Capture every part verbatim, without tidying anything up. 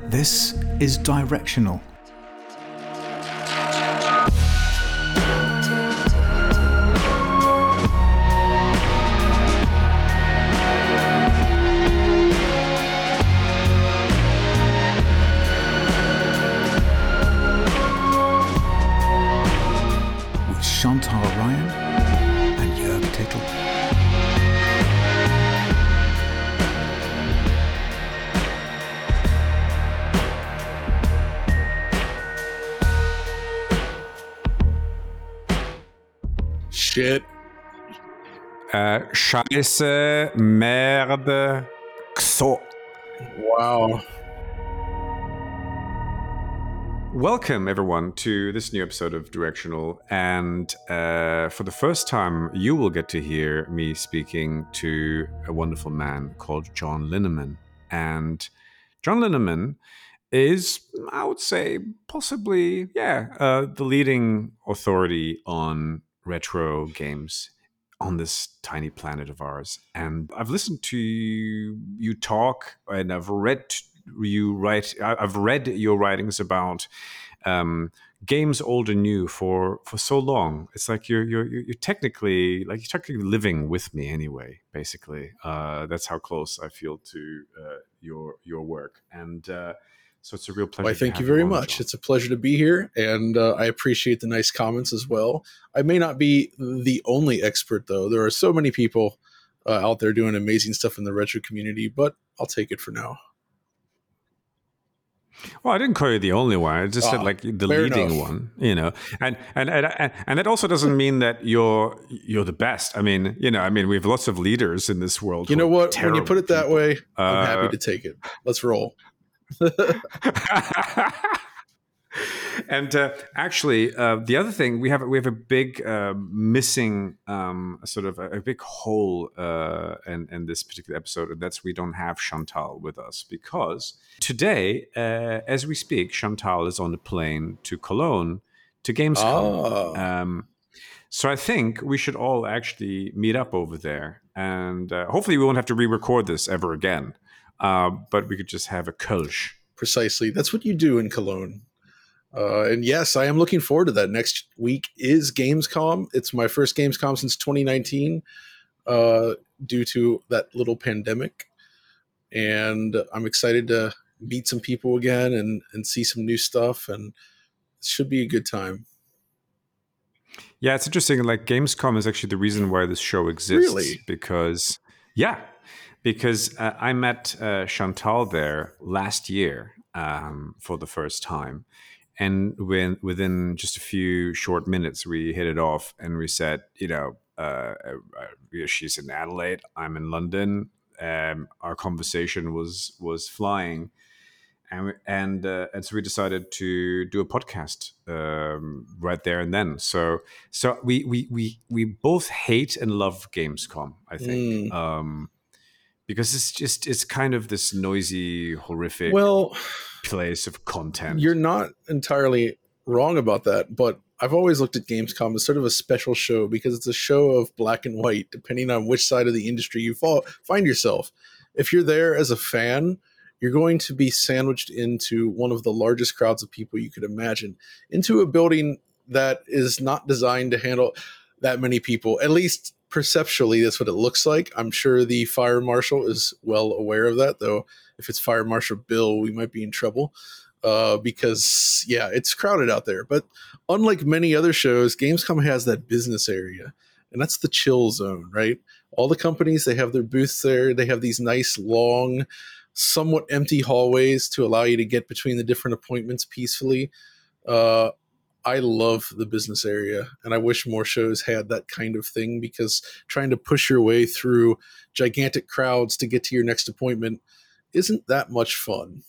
This is Directional. With Chantal Ryan and Jörg Tittel. Shit. Uh, Scheiße, Merde, Kso. Wow. Welcome, everyone, to this new episode of Directional. And uh, for the first time, you will get to hear me speaking to a wonderful man called John Linneman. And John Linneman is, I would say, possibly, yeah, uh, the leading authority on retro games on this tiny planet of ours. And I've listened to you talk, and I've read you write. I've read your writings about um, games old and new for for so long. It's like you're you're you're technically like you're technically living with me anyway. Basically, uh, that's how close I feel to uh, your your work. And uh, so it's a real pleasure. Well, thank to you have very on, much. John. It's a pleasure to be here, and uh, I appreciate the nice comments as well. I may not be the only expert, though. There are so many people uh, out there doing amazing stuff in the retro community, but I'll take it for now. Well, I didn't call you the only one. I just Ah, said like the fair leading enough. one, you know. And and, and and and that also doesn't mean that you're you're the best. I mean, you know, I mean, we have lots of leaders in this world. You who know are what? When you put it that terrible way, people. I'm happy Uh, to take it. Let's roll. And uh, actually, uh, the other thing we have we have a big uh, missing um, sort of a, a big hole uh, in, in this particular episode, and that's we don't have Chantal with us because today, uh, as we speak, Chantal is on the plane to Cologne to Gamescom. Ah, Um, so I think we should all actually meet up over there, and uh, hopefully we won't have to re-record this ever again. Uh, but we could just have a Kölsch. precisely. That's what you do in Cologne. Uh, and yes, I am looking forward to that. Next week is Gamescom. It's my first Gamescom since twenty nineteen uh, due to that little pandemic. And I'm excited to meet some people again and, and see some new stuff. And it should be a good time. Yeah, it's interesting. Like Gamescom is actually the reason why this show exists. Really? Because, yeah, because uh, I met uh, Chantal there last year um, for the first time. And when within just a few short minutes, we hit it off and we said, you know, uh, uh, she's in Adelaide, I'm in London. Um, our conversation was was flying. And we, and uh, and so we decided to do a podcast um, right there and then. So so we we we we both hate and love Gamescom, I think, Mm. um, because it's just it's kind of this noisy, horrific Well, place of content. you're not entirely wrong about that, but I've always looked at Gamescom as sort of a special show because it's a show of black and white, depending on which side of the industry you fall, find yourself. If you're there as a fan, you're going to be sandwiched into one of the largest crowds of people you could imagine, into a building that is not designed to handle that many people. At least perceptually, that's what it looks like. I'm sure the fire marshal is well aware of that, though. If it's Fire Marshal Bill, we might be in trouble uh, because, yeah, it's crowded out there. But unlike many other shows, Gamescom has that business area, and that's the chill zone, right? All the companies, they have their booths there. They have these nice, long, somewhat empty hallways to allow you to get between the different appointments peacefully. Uh, I love the business area, and I wish more shows had that kind of thing because trying to push your way through gigantic crowds to get to your next appointment isn't that much fun.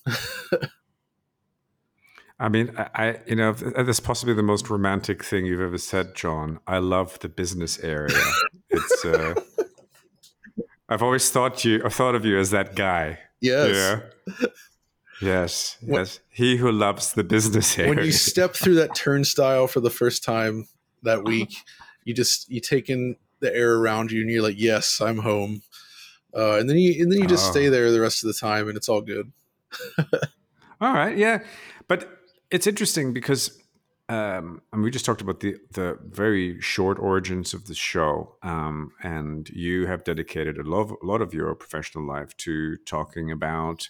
I mean, I, I you know, that's possibly the most romantic thing you've ever said, John. I love the business area. It's. Uh, I've always thought you, I thought of you as that guy. Yes. Yeah. Yes. When- Yes. He who loves the business area. When you step through that turnstile for the first time that week, you just you take in the air around you, and you're like, "Yes, I'm home." Uh, and then you and then you just Oh. stay there the rest of the time, and it's all good. All right, yeah, but it's interesting because um, and we just talked about the the very short origins of the show, um, and you have dedicated a lot, of, a lot of your professional life to talking about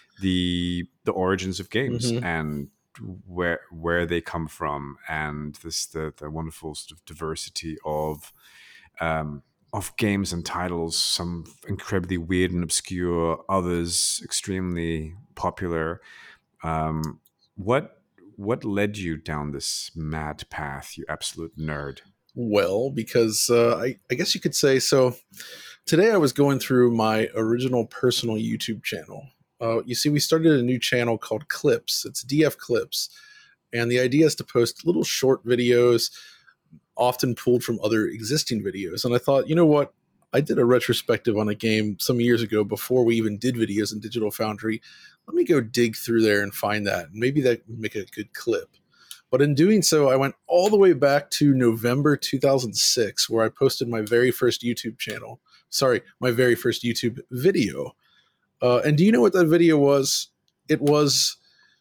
the the origins of games Hmm. and where where they come from, and this the the wonderful sort of diversity of um, of games and titles. Some incredibly weird and obscure, others extremely popular. Um, what what led you down this mad path, you absolute nerd? Well, because uh, I, I guess you could say so. Today I was going through my original personal YouTube channel. Uh, you see, we started a new channel called Clips. It's D F Clips. And the idea is to post little short videos, often pulled from other existing videos. And I thought, you know what? I did a retrospective on a game some years ago before we even did videos in Digital Foundry. Let me go dig through there and find that. Maybe that would make a good clip. But in doing so, I went all the way back to November two thousand six, where I posted my very first YouTube channel. Sorry, my very first YouTube video. Uh, and do you know what that video was? It was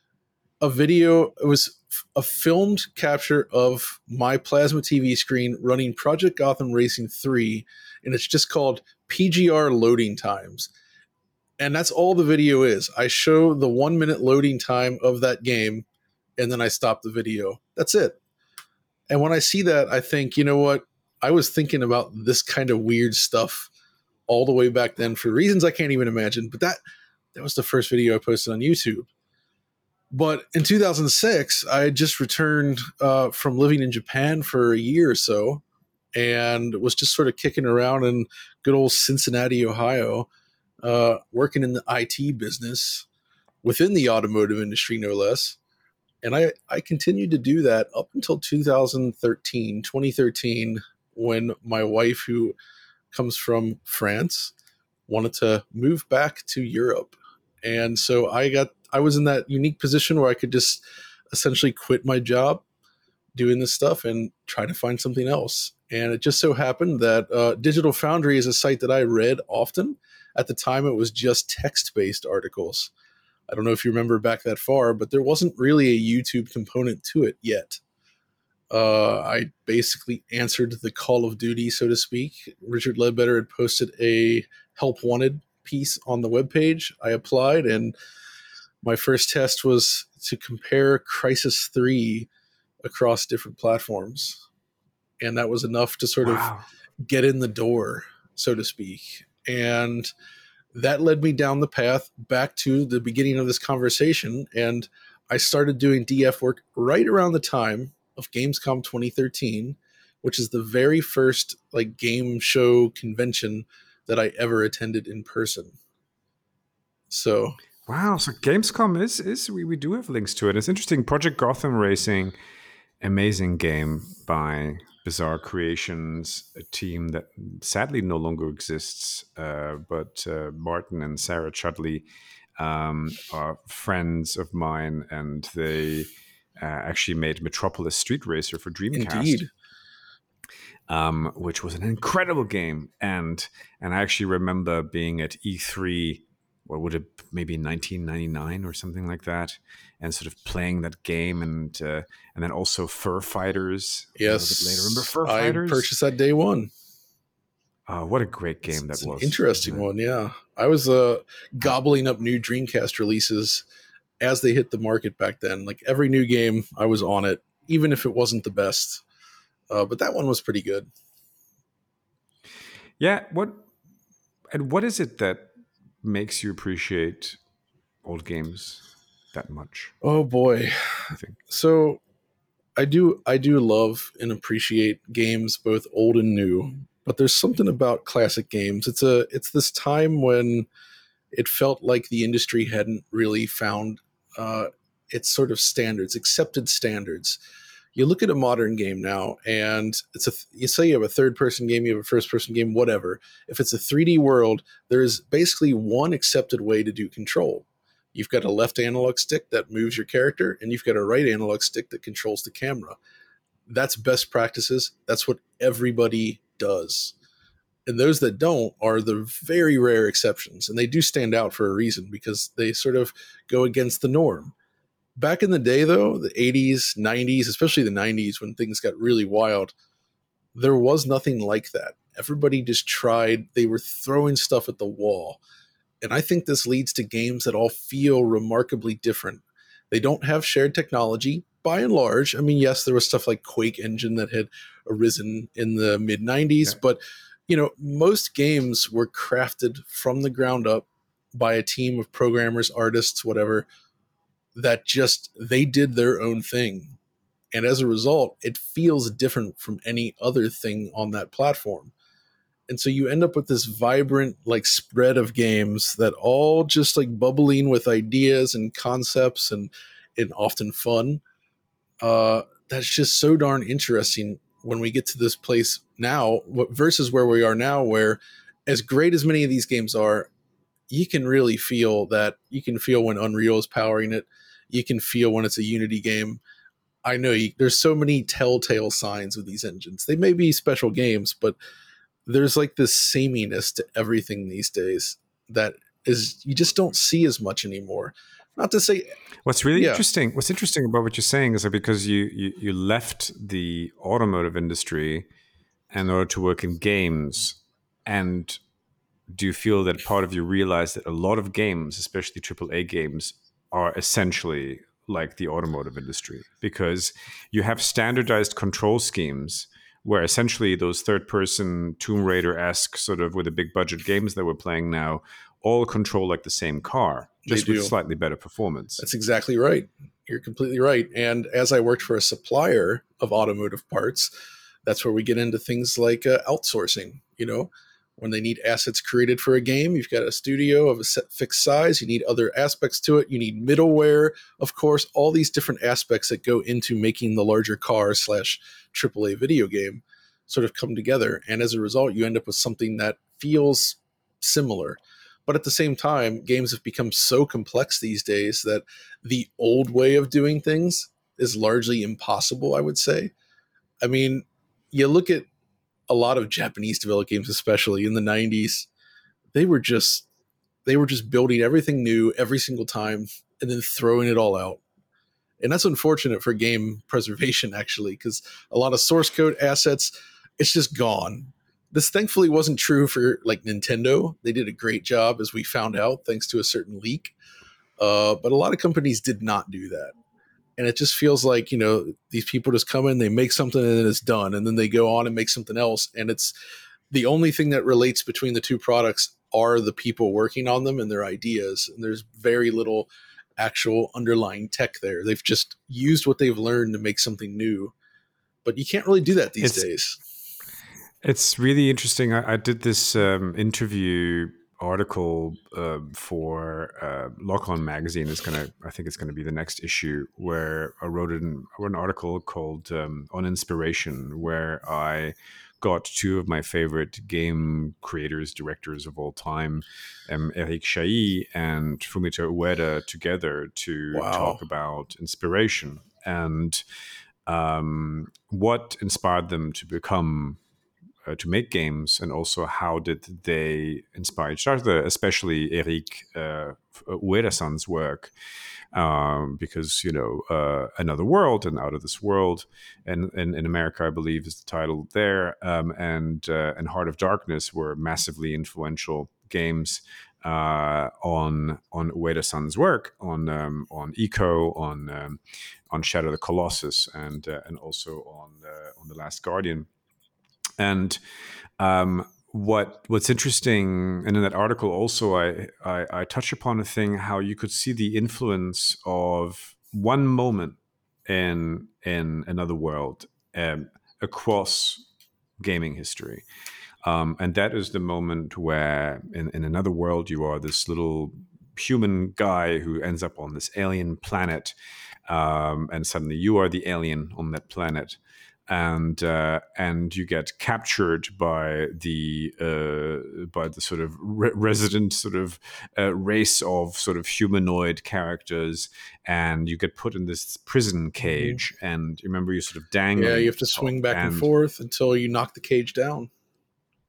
a video, it was a filmed capture of my plasma T V screen running Project Gotham Racing three, and it's just called P G R Loading Times. And that's all the video is. I show the one minute loading time of that game, and then I stop the video. That's it. And when I see that, I think, you know what? I was thinking about this kind of weird stuff all the way back then for reasons I can't even imagine. But that that was the first video I posted on YouTube. But in two thousand six, I had just returned uh, from living in Japan for a year or so and was just sort of kicking around in good old Cincinnati, Ohio, uh, working in the I T business within the automotive industry, no less. And I, I continued to do that up until two thousand thirteen, twenty thirteen, when my wife, who comes from France, wanted to move back to Europe. And so I got I was in that unique position where I could just essentially quit my job doing this stuff and try to find something else. And it just so happened that uh, Digital Foundry is a site that I read often. At the time, it was just text-based articles. I don't know if you remember back that far, but there wasn't really a YouTube component to it yet. Uh, I basically answered the call of duty, so to speak. Richard Ledbetter had posted a help wanted piece on the webpage. I applied, and my first test was to compare Crysis three across different platforms. And that was enough to sort Wow. of get in the door, so to speak. And that led me down the path back to the beginning of this conversation. And I started doing D F work right around the time of Gamescom twenty thirteen, which is the very first like game show convention that I ever attended in person. So Wow. So Gamescom is is we, we do have links to it. It's interesting. Project Gotham Racing, amazing game by Bizarre Creations, a team that sadly no longer exists. Uh, but uh, Martin and Sarah Chudley um, are friends of mine, and they uh, actually made Metropolis Street Racer for Dreamcast. indeed. Um, which was an incredible game, and and I actually remember being at E three, what would it maybe nineteen ninety-nine or something like that, and sort of playing that game, and uh, and then also Fur Fighters. Yes. A little bit later, remember Fur I Fighters? purchased that day one. Oh, what a great game It's, it's that an was! interesting wasn't it? one, yeah. I was uh, gobbling up new Dreamcast releases as they hit the market back then. Like every new game, I was on it, even if it wasn't the best. Uh, but that one was pretty good. Yeah. What and what is it that makes you appreciate old games that much? Oh boy. I think. So I do I do love and appreciate games both old and new, but there's something about classic games. It's a it's this time when it felt like the industry hadn't really found uh, its sort of standards, accepted standards. You look at a modern game now, and it's a you say you have a third person game, you have a first person game, whatever. If it's a three D world, there is basically one accepted way to do control. You've got a left analog stick that moves your character, and you've got a right analog stick that controls the camera. That's best practices. That's what everybody does. And those that don't are the very rare exceptions. And they do stand out for a reason because they sort of go against the norm. Back in the day, though, the eighties, nineties, especially the nineties, when things got really wild, there was nothing like that. Everybody just tried. They were throwing stuff at the wall. And I think this leads to games that all feel remarkably different. They don't have shared technology, by and large. I mean, yes, there was stuff like Quake Engine that had arisen in the mid nineties, okay. but you know, most games were crafted from the ground up by a team of programmers, artists, whatever, that just, they did their own thing. And as a result, it feels different from any other thing on that platform. And so you end up with this vibrant, like, spread of games that all just like bubbling with ideas and concepts and, and often fun. Uh, that's just so darn interesting when we get to this place now versus where we are now, where as great as many of these games are, you can really feel that. You can feel when Unreal is powering it. You can feel when it's a Unity game. I know you, there's so many telltale signs with these engines. They may be special games, but there's like this sameness to everything these days that is, you just don't see as much anymore. Not to say what's really yeah. interesting. What's interesting about what you're saying is that because you, you you left the automotive industry in order to work in games, and do you feel that part of you realized that a lot of games, especially triple A games, are essentially like the automotive industry because you have standardized control schemes where essentially those third-person Tomb Raider-esque sort of with the big budget games that we're playing now all control like the same car, just with slightly better performance. That's exactly right. You're completely right. And as I worked for a supplier of automotive parts, that's where we get into things like uh, outsourcing. You know, when they need assets created for a game, you've got a studio of a set fixed size, you need other aspects to it, you need middleware, of course, all these different aspects that go into making the larger car slash triple A video game sort of come together. And as a result, you end up with something that feels similar. But at the same time, games have become so complex these days that the old way of doing things is largely impossible, I would say. I mean, you look at a lot of Japanese developed games, especially in the nineties, they were just they were just building everything new every single time and then throwing it all out. And that's unfortunate for game preservation, actually, because a lot of source code assets, it's just gone. This thankfully wasn't true for like Nintendo. They did a great job, as we found out, thanks to a certain leak. Uh, but a lot of companies did not do that. And it just feels like, you know, these people just come in, they make something and then it's done. And then they go on and make something else. And it's the only thing that relates between the two products are the people working on them and their ideas. And there's very little actual underlying tech there. They've just used what they've learned to make something new. But you can't really do that these it's, days. It's really interesting. I, I did this um, interview article uh, for uh, Lock On magazine. Is gonna, I think it's going to be the next issue, where I wrote an, I wrote an article called um, On Inspiration, where I got two of my favorite game creators, directors of all time, um, Eric Chahi and Fumito Ueda, together to Wow. talk about inspiration and um, what inspired them to become Uh, to make games, and also how did they inspire each other, especially Eric uh, Ueda-san's work, um, because, you know, uh, Another World and Out of This World, and, and in America, I believe, is the title there, um, and uh, and Heart of Darkness were massively influential games uh, on on Ueda-san's work, on um, on Ico, on um, on Shadow of the Colossus, and uh, and also on uh, on The Last Guardian. And um, what what's interesting, and in that article also, I, I I touch upon a thing how you could see the influence of one moment in in Another World um, across gaming history, um, and that is the moment where in, in Another World you are this little human guy who ends up on this alien planet, um, and suddenly you are the alien on that planet. And uh, and you get captured by the uh, by the sort of re- resident sort of uh, race of sort of humanoid characters, and you get put in this prison cage. Mm-hmm. And you remember you sort of dangling. Yeah, you have to swing back and, and forth until you knock the cage down.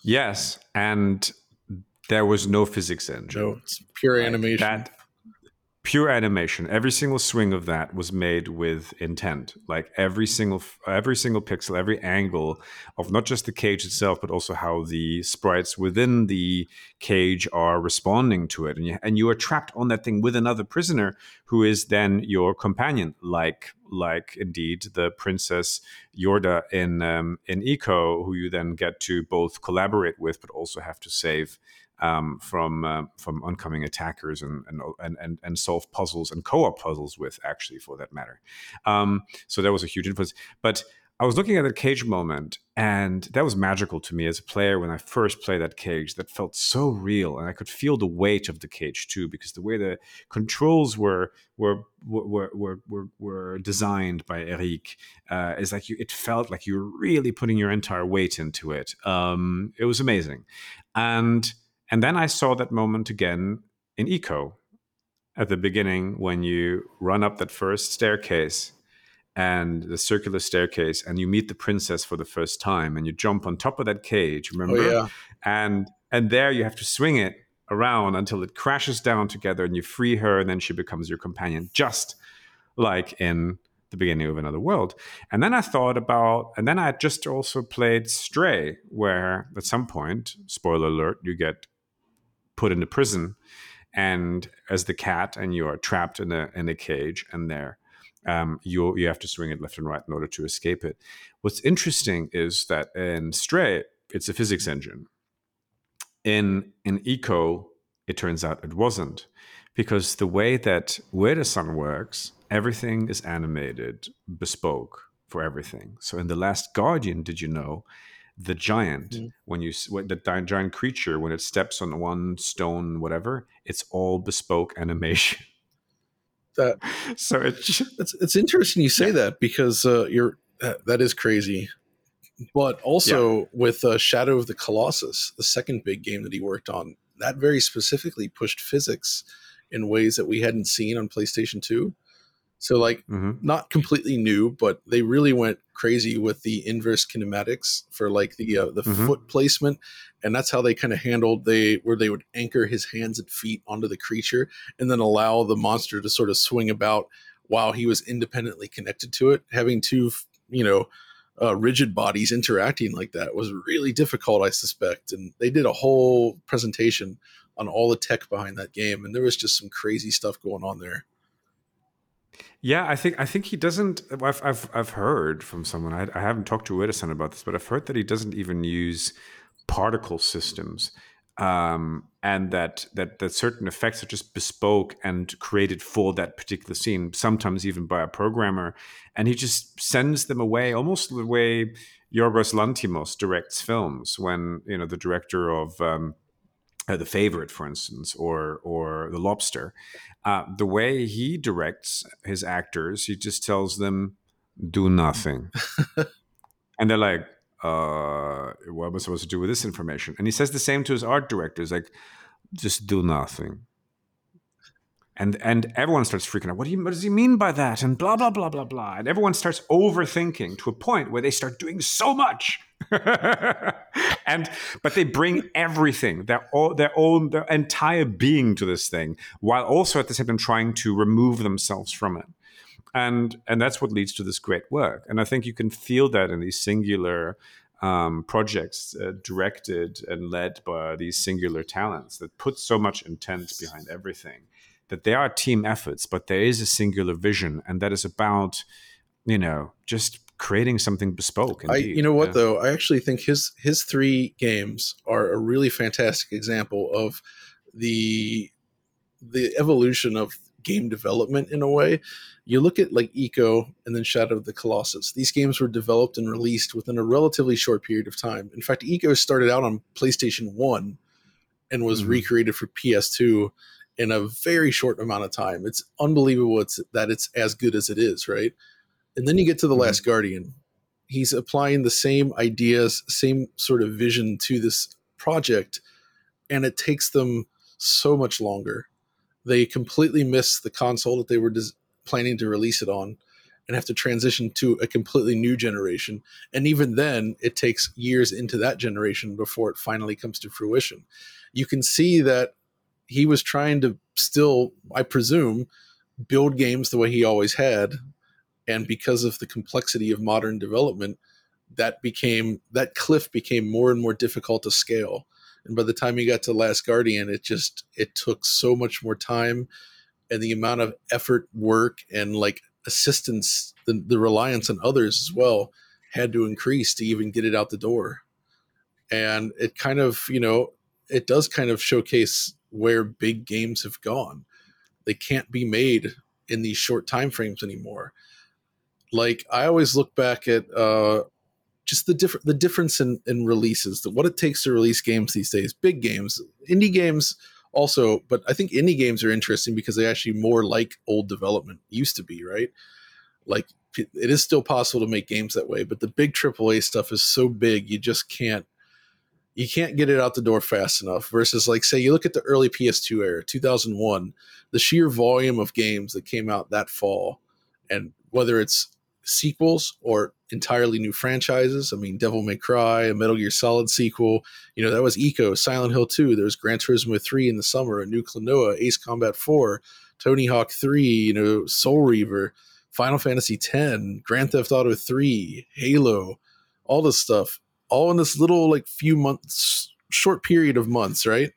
Yes, and there was no physics engine. No, it's pure Like, animation. That pure animation. Every single swing of that was made with intent. Like every single every single pixel, every angle of not just the cage itself, but also how the sprites within the cage are responding to it. And you, and you are trapped on that thing with another prisoner who is then your companion, like like indeed the Princess Yorda in um, in Eco, who you then get to both collaborate with, but also have to save um, from uh, from oncoming attackers and, and and and solve puzzles and co-op puzzles with, actually, for that matter. Um, so that was a huge influence. But I was looking at that cage moment, and that was magical to me as a player when I first played that cage. That felt so real, and I could feel the weight of the cage too, because the way the controls were were were were were, were designed by Eric uh, is like you. It felt like you were really putting your entire weight into it. Um, it was amazing, and and then I saw that moment again in Eco at the beginning when you run up that first staircase and the circular staircase, and you meet the princess for the first time, and you jump on top of that cage, remember? Oh, yeah. And and there you have to swing it around until it crashes down together, and you free her, and then she becomes your companion, just like in the beginning of Another World. And then I thought about, and then I just also played Stray, where at some point, spoiler alert, you get put into prison, and as the cat, and you are trapped in a in a cage, and there um, you you have to swing it left and right in order to escape it. What's interesting is that in Stray, it's a physics engine. In in Eco, it turns out it wasn't, because the way that Ueda-san works, everything is animated, bespoke for everything. So in The Last Guardian, did you know, the giant, mm. when you when the giant creature, when it steps on one stone, whatever, it's all bespoke animation. That so it's it's it's interesting you say yeah. that, because uh, you're uh, that is crazy. But also yeah. with uh, Shadow of the Colossus, the second big game that he worked on, that very specifically pushed physics in ways that we hadn't seen on PlayStation two. So, like, mm-hmm. not completely new, but they really went crazy with the inverse kinematics for like the uh, the mm-hmm. foot placement, and that's how they kind of handled they where they would anchor his hands and feet onto the creature, and then allow the monster to sort of swing about while he was independently connected to it. Having two, you know, uh, rigid bodies interacting like that was really difficult, I suspect. And they did a whole presentation on all the tech behind that game, and there was just some crazy stuff going on there. Yeah, I think I think he doesn't. I've I've I've heard from someone. I, I haven't talked to Ueda-san about this, but I've heard that he doesn't even use particle systems, um, and that that that certain effects are just bespoke and created for that particular scene. Sometimes even by a programmer, and he just sends them away, almost the way Yorgos Lanthimos directs films. When you know the director of Um, Uh, The Favorite, for instance, or or The Lobster, uh, the way he directs his actors, he just tells them, do nothing. And they're like, uh, what am I supposed to do with this information? And he says the same to his art directors, like, just do nothing. And and everyone starts freaking out. What do you? What does he mean by that? And blah blah blah blah blah. And everyone starts overthinking to a point where they start doing so much. and but they bring everything, their all, their own, their entire being to this thing, while also at the same time trying to remove themselves from it. And and that's what leads to this great work. And I think you can feel that in these singular um, projects uh, directed and led by these singular talents that put so much intent behind everything. That they are team efforts, but there is a singular vision, and that is about, you know, just creating something bespoke. I, you know what, yeah. though? I actually think his his three games are a really fantastic example of the the evolution of game development in a way. You look at like Eco and then Shadow of the Colossus. These games were developed and released within a relatively short period of time. In fact, Eco started out on PlayStation one and was mm-hmm. recreated for P S two in a very short amount of time. It's unbelievable it's, that it's as good as it is, right? And then you get to The Last mm-hmm. Guardian. He's applying the same ideas, same sort of vision to this project, and it takes them so much longer. They completely miss the console that they were des- planning to release it on, and have to transition to a completely new generation. And even then, it takes years into that generation before it finally comes to fruition. You can see that he was trying to still, I presume, build games the way he always had. And because of the complexity of modern development, that became that cliff became more and more difficult to scale. And by the time he got to Last Guardian, it just it took so much more time, and the amount of effort, work, and like assistance, the, the reliance on others as well, had to increase to even get it out the door. And it kind of, you know, it does kind of showcase where big games have gone. They can't be made in these short time frames anymore. Like, I always look back at uh, just the different the difference in, in releases, the, what it takes to release games these days. Big games, indie games also, but I think indie games are interesting because they actually more like old development used to be, right? Like, it is still possible to make games that way, but the big triple A stuff is so big, you just can't you can't get it out the door fast enough. Versus, like, say you look at the early P S two era, two thousand one, the sheer volume of games that came out that fall, and whether it's sequels or entirely new franchises. I mean, Devil May Cry, a Metal Gear Solid sequel, you know, that was Ico, Silent Hill two, there was Gran Turismo three in the summer, a new Klonoa, Ace Combat four, Tony Hawk three, you know, Soul Reaver, Final Fantasy ten, Grand Theft Auto three, Halo, all this stuff, all in this little, like, few months, short period of months, right?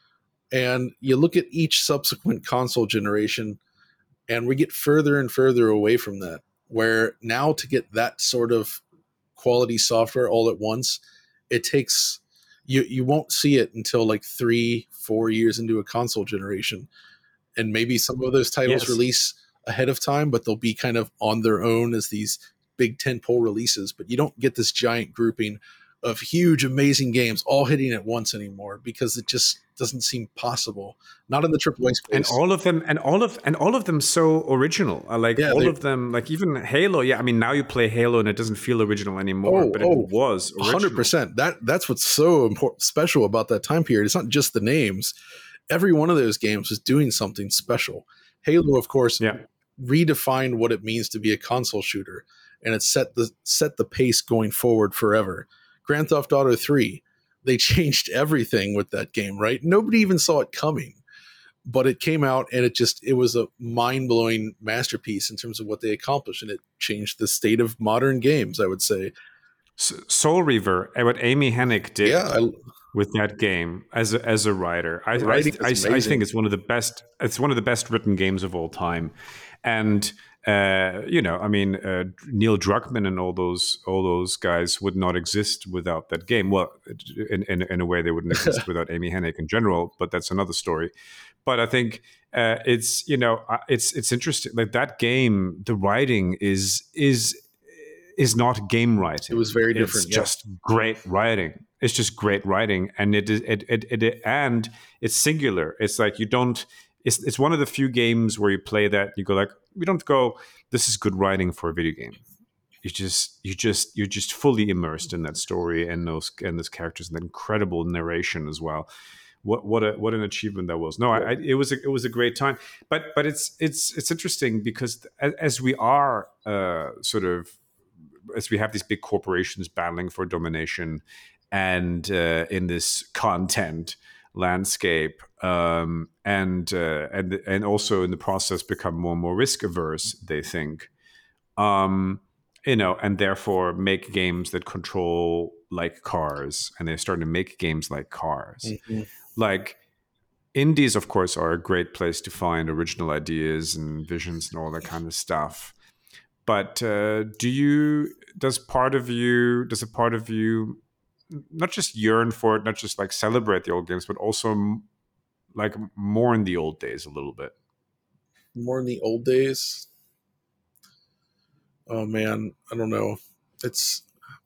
And you look at each subsequent console generation, and we get further and further away from that, where now to get that sort of quality software all at once, it takes, you you won't see it until like three, four years into a console generation. And maybe some of those titles Yes. release ahead of time, but they'll be kind of on their own as these big tentpole releases. But you don't get this giant grouping of huge, amazing games all hitting at once anymore, because it just doesn't seem possible. Not in the triple A space. And all of them, and all of, and all of them so original. I like Yeah, all they- of them, like even Halo. Yeah, I mean, now you play Halo and it doesn't feel original anymore, Oh, but oh, it was original. one hundred percent. That that's what's so important, special about that time period. It's not just the names. Every one of those games was doing something special. Halo, of course, Yeah. redefined what it means to be a console shooter, and it set the set the pace going forward forever. Grand Theft Auto three, they changed everything with that game, right? Nobody even saw it coming, but it came out, and it just it was a mind-blowing masterpiece in terms of what they accomplished, and it changed the state of modern games, I would say. S- Soul Reaver, and what Amy Hennig did Yeah, I, with that game as a, as a writer, I, The I, writing I, is I amazing. think it's one of the best. It's one of the best written games of all time, and uh, you know, I mean, uh, Neil Druckmann and all those all those guys would not exist without that game. Well, in in, in a way, they wouldn't exist without Amy Hennig in general, but that's another story. But I think uh, it's you know uh, it's it's interesting. Like that game, the writing is is is not game writing. It was very It's different, yeah. just great writing. It's just great writing, and it is it, it, it, it and it's singular. It's like you don't. It's it's one of the few games where you play that you go like, we don't go, this is good writing for a video game. You just you just you're just fully immersed in that story and those and those characters and that incredible narration as well. What what a what an achievement that was. No, I, I, it was a, it was a great time. But but it's it's it's interesting because as, as we are uh, sort of as we have these big corporations battling for domination, and uh, in this content landscape, um, and uh, and and also in the process become more and more risk averse, they think, um, you know, and therefore make games that control like cars, and they're starting to make games like cars. Mhm. Like indies, of course, are a great place to find original ideas and visions and all that kind of stuff. But uh, do you? Does part of you? Does a part of you not just yearn for it, not just like celebrate the old games, but also m- like more in the old days a little bit? More in the old days. Oh man, I don't know. It's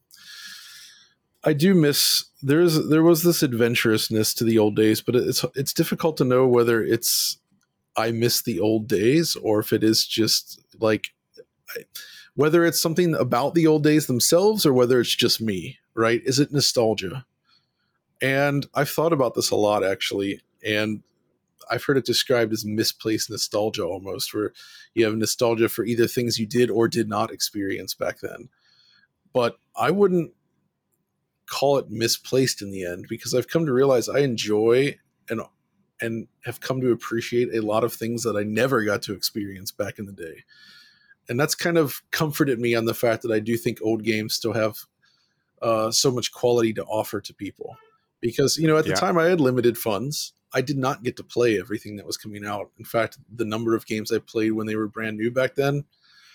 I do miss there's there was this adventurousness to the old days, but it's it's difficult to know whether it's I miss the old days or if it is just like I, whether it's something about the old days themselves or whether it's just me, right? Is it nostalgia? And I've thought about this a lot actually, and I've heard it described as misplaced nostalgia almost, where you have nostalgia for either things you did or did not experience back then. But I wouldn't call it misplaced in the end, because I've come to realize I enjoy and and have come to appreciate a lot of things that I never got to experience back in the day. And that's kind of comforted me on the fact that I do think old games still have uh, so much quality to offer to people. Because, you know, at the Yeah. time I had limited funds. I did not get to play everything that was coming out. In fact, the number of games I played when they were brand new back then,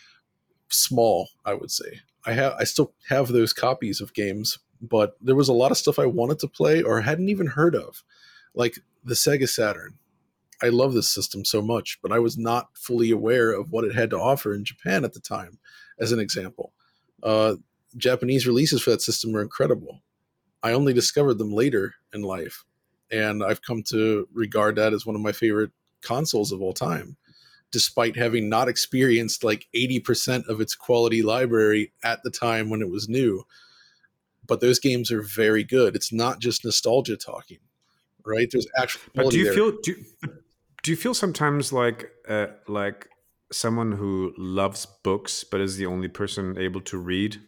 small, I would say. I have, I still have those copies of games, but there was a lot of stuff I wanted to play or hadn't even heard of, like the Sega Saturn. I love this system so much, but I was not fully aware of what it had to offer in Japan at the time, as an example. Uh, Japanese releases for that system were incredible. I only discovered them later in life, and I've come to regard that as one of my favorite consoles of all time, despite having not experienced like eighty percent of its quality library at the time when it was new. But those games are very good. It's not just nostalgia talking, right? There's actual But quality do you there. feel do, do you feel sometimes like uh, like someone who loves books but is the only person able to read?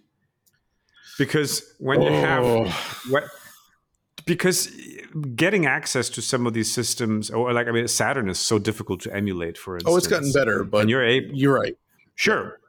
Because when you have Oh. what because getting access to some of these systems, or like I mean, Saturn is so difficult to emulate. For instance, Oh, it's gotten better, but and you're able, you're right. sure.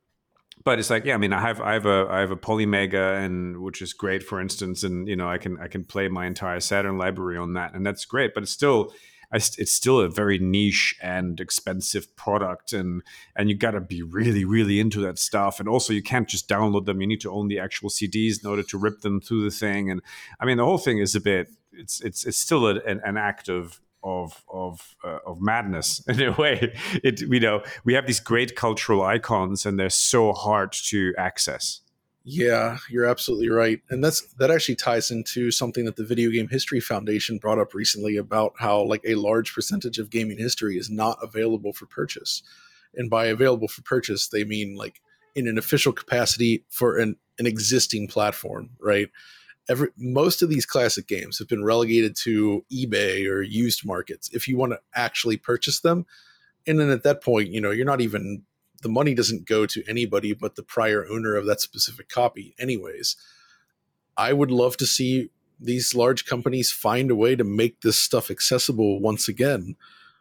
But it's like, yeah, I mean, I have I have a I have a Polymega, and which is great, for instance, and you know, I can I can play my entire Saturn library on that, and that's great. But it's still, I, st- it's still a very niche and expensive product, and and you got to be really really into that stuff. And also, you can't just download them; you need to own the actual C Ds in order to rip them through the thing. And I mean, the whole thing is a bit. It's it's it's still a, an, an act of of of uh, of madness in a way. It you know we have these great cultural icons, and they're so hard to access. Yeah, you're absolutely right. And that's that actually ties into something that the Video Game History Foundation brought up recently about how like a large percentage of gaming history is not available for purchase. And by available for purchase, they mean like in an official capacity for an, an existing platform, right? Every most of these classic games have been relegated to eBay or used markets if you want to actually purchase them. And then at that point, you know, you're not even the money doesn't go to anybody but the prior owner of that specific copy anyways. I would love to see these large companies find a way to make this stuff accessible once again,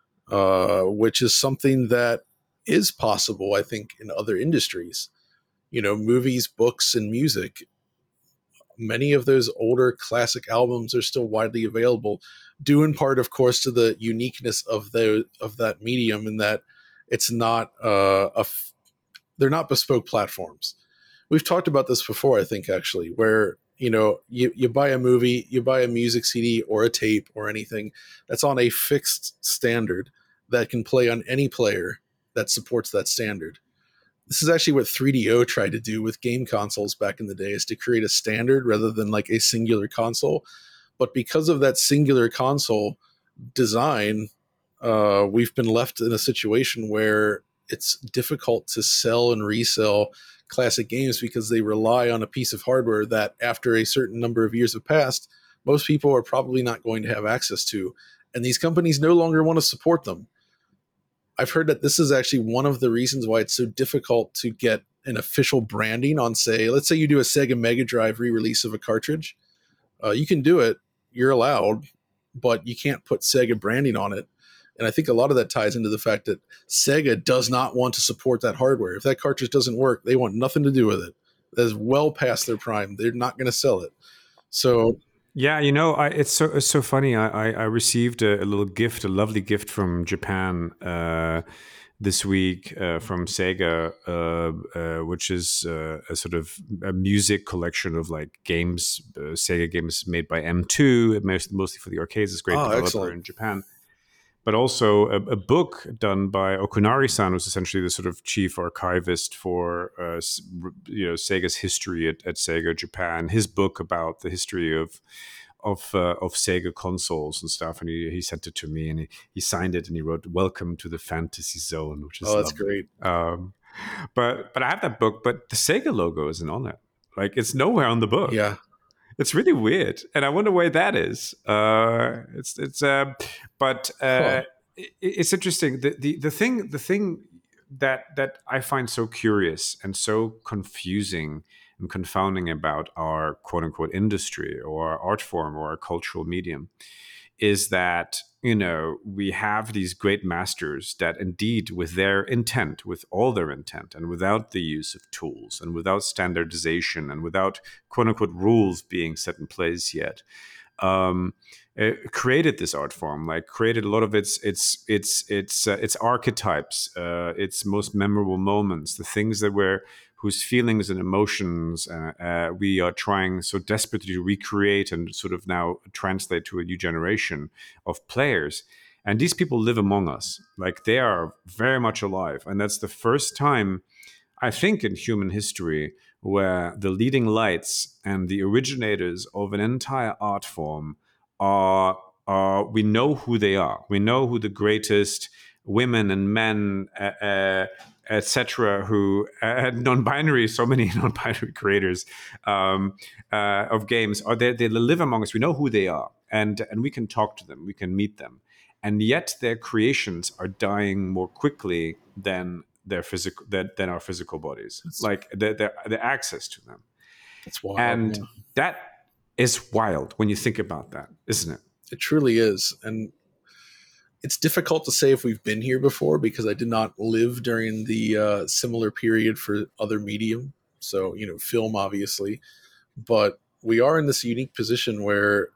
uh, which is something that is possible, I think, in other industries. You know, movies, books, and music. Many of those older classic albums are still widely available, due in part, of course, to the uniqueness of the of that medium, in that it's not uh, a f- they're not bespoke platforms. We've talked about this before, I think, actually, where you know you, you buy a movie, you buy a music C D or a tape or anything that's on a fixed standard that can play on any player that supports that standard. This is actually what three D O tried to do with game consoles back in the day, is to create a standard rather than like a singular console. But because of that singular console design, uh, we've been left in a situation where it's difficult to sell and resell classic games because they rely on a piece of hardware that after a certain number of years have passed, most people are probably not going to have access to. And these companies no longer want to support them. I've heard that this is actually one of the reasons why it's so difficult to get an official branding on, say, let's say you do a Sega Mega Drive re-release of a cartridge. Uh, you can do it, you're allowed, but you can't put Sega branding on it. And I think a lot of that ties into the fact that Sega does not want to support that hardware. If that cartridge doesn't work, they want nothing to do with it. That is well past their prime. They're not going to sell it. So Yeah, you know, I, it's so it's so funny. I, I, I received a, a little gift, a lovely gift from Japan uh, this week uh, from Sega, uh, uh, which is uh, a sort of a music collection of like games, uh, Sega games made by M two, most, mostly for the arcades. It's a great oh, developer excellent. in Japan. But also a, a book done by Okunari-san, who's essentially the sort of chief archivist for uh, you know Sega's history at, at Sega Japan. His book about the history of of uh, of Sega consoles and stuff, and he, he sent it to me, and he, he signed it, and he wrote "Welcome to the Fantasy Zone," which is Oh, that's lovely. great. Um, but but I have that book, but the Sega logo isn't on it. Like it's nowhere on the book. Yeah. It's really weird, and I wonder why that is. Uh, it's it's uh, but uh, Huh. it, it's interesting. The, the the thing the thing that that I find so curious and so confusing and confounding about our quote unquote industry or our art form or our cultural medium is that, you know, we have these great masters that indeed, with their intent, with all their intent, and without the use of tools and without standardization and without quote unquote rules being set in place yet, um, uh, created this art form, like created a lot of its its its its uh, its archetypes, uh, its most memorable moments, the things that were whose feelings and emotions uh, uh, we are trying so desperately to recreate and sort of now translate to a new generation of players. And these people live among us, like they are very much alive, and that's the first time, I think, in human history where the leading lights and the originators of an entire art form are, are we know who they are. We know who the greatest women and men, uh, uh, et cetera, who uh, non-binary, so many non-binary creators um, uh, of games are. They, they live among us. We know who they are, and and we can talk to them. We can meet them, and yet their creations are dying more quickly than their physical than, than our physical bodies, That's, like the, the the access to them, that's wild. and Yeah. that is wild when you think about that, isn't it? It truly is. And it's difficult to say if we've been here before because I did not live during the uh, similar period for other medium. So, you know, film, obviously. But we are in this unique position where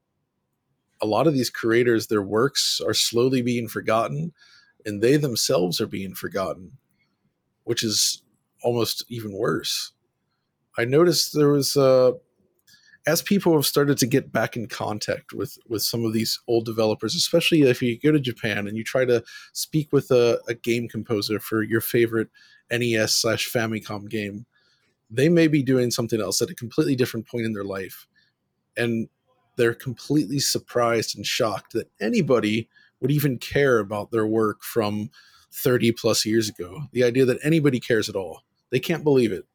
a lot of these creators, their works are slowly being forgotten and they themselves are being forgotten, which is almost even worse. I noticed there was uh, as people have started to get back in contact with with some of these old developers, especially if you go to Japan and you try to speak with a, a game composer for your favorite N E S slash Famicom game, they may be doing something else at a completely different point in their life. And they're completely surprised and shocked that anybody would even care about their work from thirty plus years ago. The idea that anybody cares at all. They can't believe it.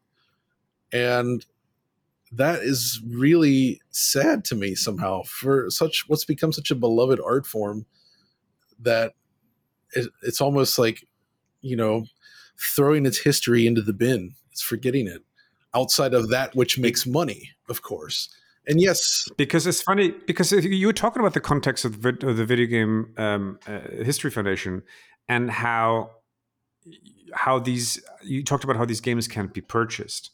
And that is really sad to me somehow for such what's become such a beloved art form that it, it's almost like, you know, throwing its history into the bin. It's forgetting it outside of that which makes money, of course. And yes, because it's funny because if you were talking about the context of the, of the Video Game um, uh, History Foundation and how how these you talked about how these games can't be purchased,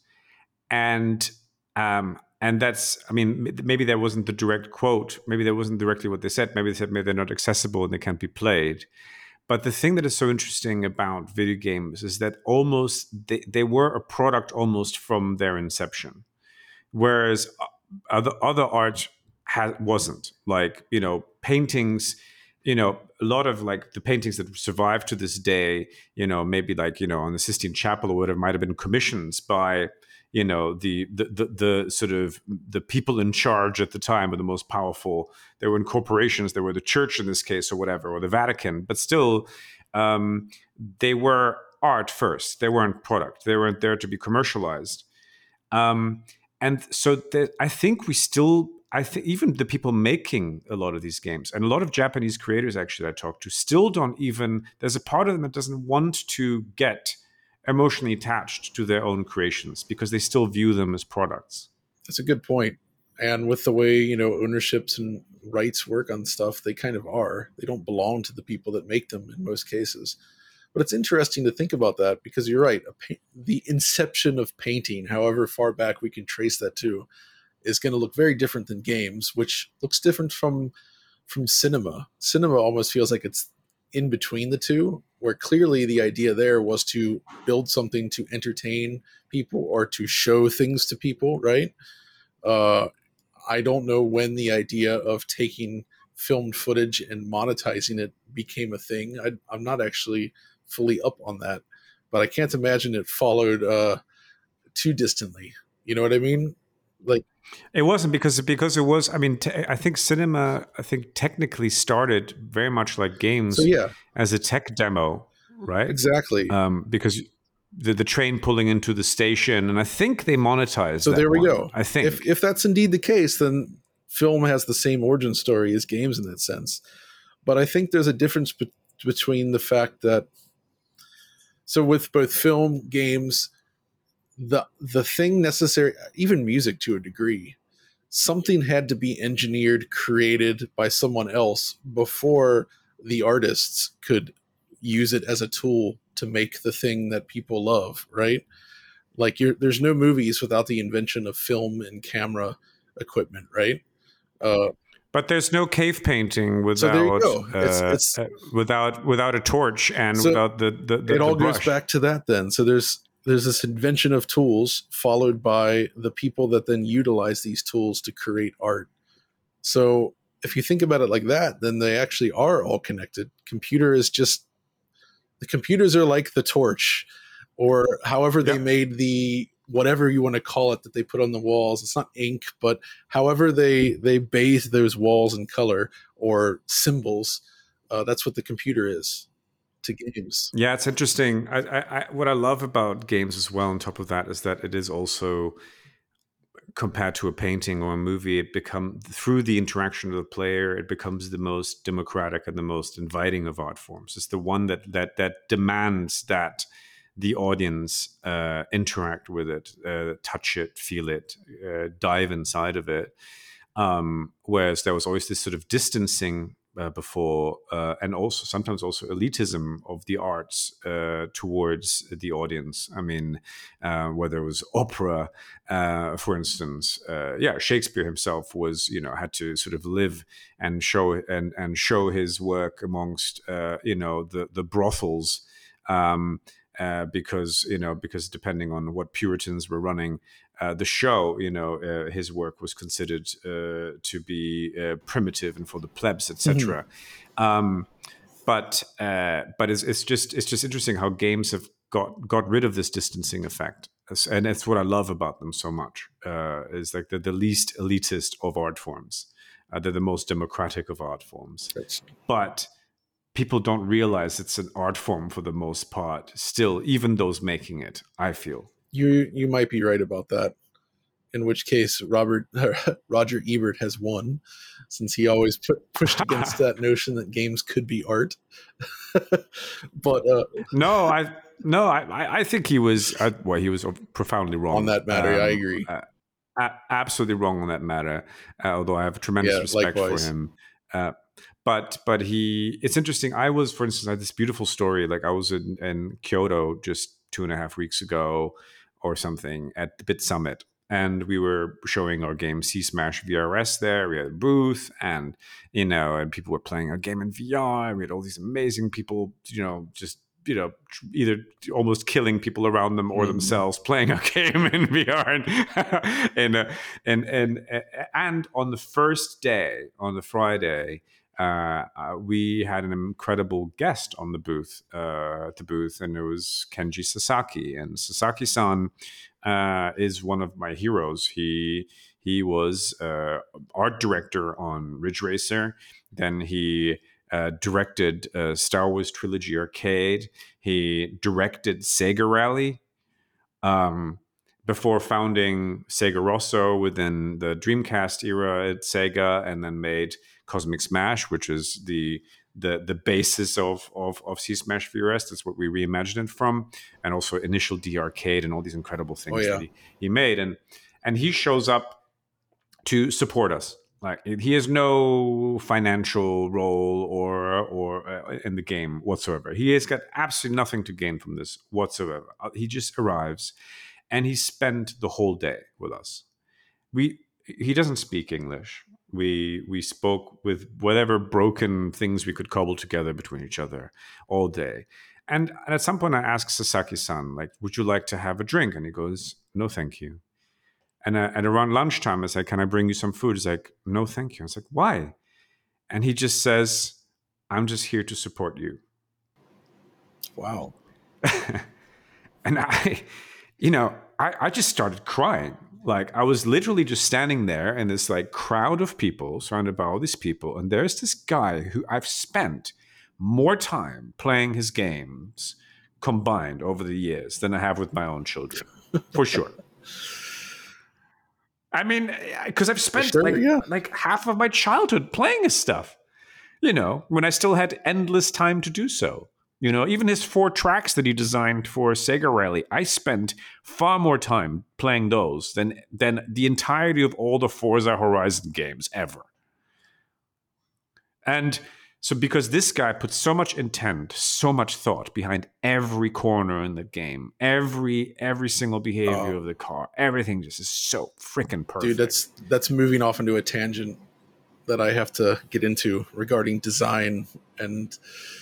and um, and that's, I mean, maybe that wasn't the direct quote, maybe that wasn't directly what they said, maybe they said maybe they're not accessible and they can't be played. But the thing that is so interesting about video games is that almost they, they were a product almost from their inception, whereas other other art ha- wasn't. Like, you know, paintings, you know, a lot of like the paintings that survive to this day, you know, maybe like, you know, on the Sistine Chapel or whatever, might have been commissions by, you know, the, the the the sort of the people in charge at the time, or the most powerful. There were in corporations, there were the church in this case, or whatever, or the Vatican. But still, um, they were art first. They weren't product. They weren't there to be commercialized. Um, and so the, I think we still, I think even the people making a lot of these games, and a lot of Japanese creators actually that I talk to, still don't even. There's a part of them that doesn't want to get emotionally attached to their own creations because they still view them as products. that's a good point. And with the way, you know, ownerships and rights work on stuff, they kind of are. They don't belong to the people that make them in most cases. But it's interesting to think about that because you're right. A pa- the inception of painting, however far back we can trace that to, is going to look very different than games, which looks different from from cinema. Cinema almost feels like it's in between the two, where clearly the idea there was to build something to entertain people or to show things to people, right? Uh, I don't know when the idea of taking filmed footage and monetizing it became a thing. I, I'm not actually fully up on that, but I can't imagine it followed uh, too distantly. You know what I mean? Like, it wasn't because because it was. I mean, te- I think cinema. I think technically started very much like games so yeah, as a tech demo, right? exactly. Um, because the, the train pulling into the station, and I think they monetized. So that there we one, go. I think if if that's indeed the case, then film has the same origin story as games in that sense. But I think there's a difference be- between the fact that, so with both film, games, the the thing necessary, even music to a degree, something had to be engineered, created by someone else before the artists could use it as a tool to make the thing that people love, right? Like you're, there's no movies without the invention of film and camera equipment, right? Uh, but there's no cave painting so there you without go. It's uh, it's uh, without without a torch and So without the the, the it all the goes brush. back to that then. So there's there's this invention of tools followed by the people that then utilize these tools to create art. So if you think about it like that, then they actually are all connected. Computer is just, the computers are like the torch, or however they Yep. made the, whatever you want to call it, that they put on the walls. It's not ink, but however they they bathe those walls in color or symbols, uh, that's what the computer is to games. Yeah, it's interesting. I, I, I, what I love about games as well, on top of that, is that it is also, compared to a painting or a movie, it become through the interaction of the player, it becomes the most democratic and the most inviting of art forms. It's the one that that that demands that the audience uh, interact with it, uh, touch it, feel it, uh, dive inside of it. Um, whereas there was always this sort of distancing uh, before, uh, and also sometimes also elitism of the arts uh, towards the audience. I mean, uh, whether it was opera, uh, for instance, uh, yeah, Shakespeare himself was, you know, had to sort of live and show and and show his work amongst, uh, you know, the the brothels. Um, uh, because you know, because depending on what Puritans were running uh, the show, you know, uh, his work was considered uh, to be uh, primitive and for the plebs, et cetera. Mm-hmm. Um, but uh, but it's, it's just it's just interesting how games have got got rid of this distancing effect, and that's what I love about them so much. Uh, is like they're the least elitist of art forms. Uh, they're the most democratic of art forms, That's- but people don't realize it's an art form for the most part still, even those making it, I feel. You you might be right about that. In which case, Robert Roger Ebert has won, since he always put, pushed against that notion that games could be art. But uh, no, I no, I I think he was uh, well, he was profoundly wrong on that matter. Um, I agree. Uh, a- absolutely wrong on that matter. Uh, although I have tremendous yeah, respect likewise. for him. Uh, But but he, it's interesting. I was, for instance, I had this beautiful story. Like I was in, in Kyoto just two and a half weeks ago or something at the Bit Summit. And we were showing our game C Smash V R S there. We had a booth and, you know, and people were playing our game in V R. We had all these amazing people, you know, just, you know, either almost killing people around them or mm-hmm. themselves playing a game in V R. And and, uh, and, and, and on the first day, on the Friday, Uh, uh, we had an incredible guest on the booth, uh, at the booth, and it was Kenji Sasaki. And Sasaki-san uh, is one of my heroes. He he was uh, art director on Ridge Racer. Then he uh, directed uh, Star Wars Trilogy Arcade. He directed Sega Rally. Um, before founding Sega Rosso within the Dreamcast era at Sega, and then made Cosmic Smash, which is the the the basis of of, of C Smash V R S. That's what we reimagined it from, and also Initial D Arcade and all these incredible things oh, yeah. that he, he made. And and he shows up to support us. Like he has no financial role or or uh, in the game whatsoever. He has got absolutely nothing to gain from this whatsoever. He just arrives. And he spent the whole day with us. We he doesn't speak English. We we spoke with whatever broken things we could cobble together between each other all day. And, and at some point I asked Sasaki-san, like, would you like to have a drink? And he goes, no, thank you. And, uh, and around lunchtime, I said, can I bring you some food? He's like, no, thank you. I was like, why? And he just says, I'm just here to support you. Wow. And I... You know, I, I just started crying. Like I was literally just standing there in this like crowd of people surrounded by all these people. And there's this guy who I've spent more time playing his games, combined over the years than I have with my own children, for sure. I mean, because I've spent Sure, like yeah. like half of my childhood playing his stuff. You know, when I still had endless time to do so. You know, even his four tracks that he designed for Sega Rally, I spent far more time playing those than than the entirety of all the Forza Horizon games ever. And so because this guy put so much intent, so much thought behind every corner in the game, every every single behavior Oh. of the car, everything just is so freaking perfect. Dude, that's that's moving off into a tangent that I have to get into regarding design and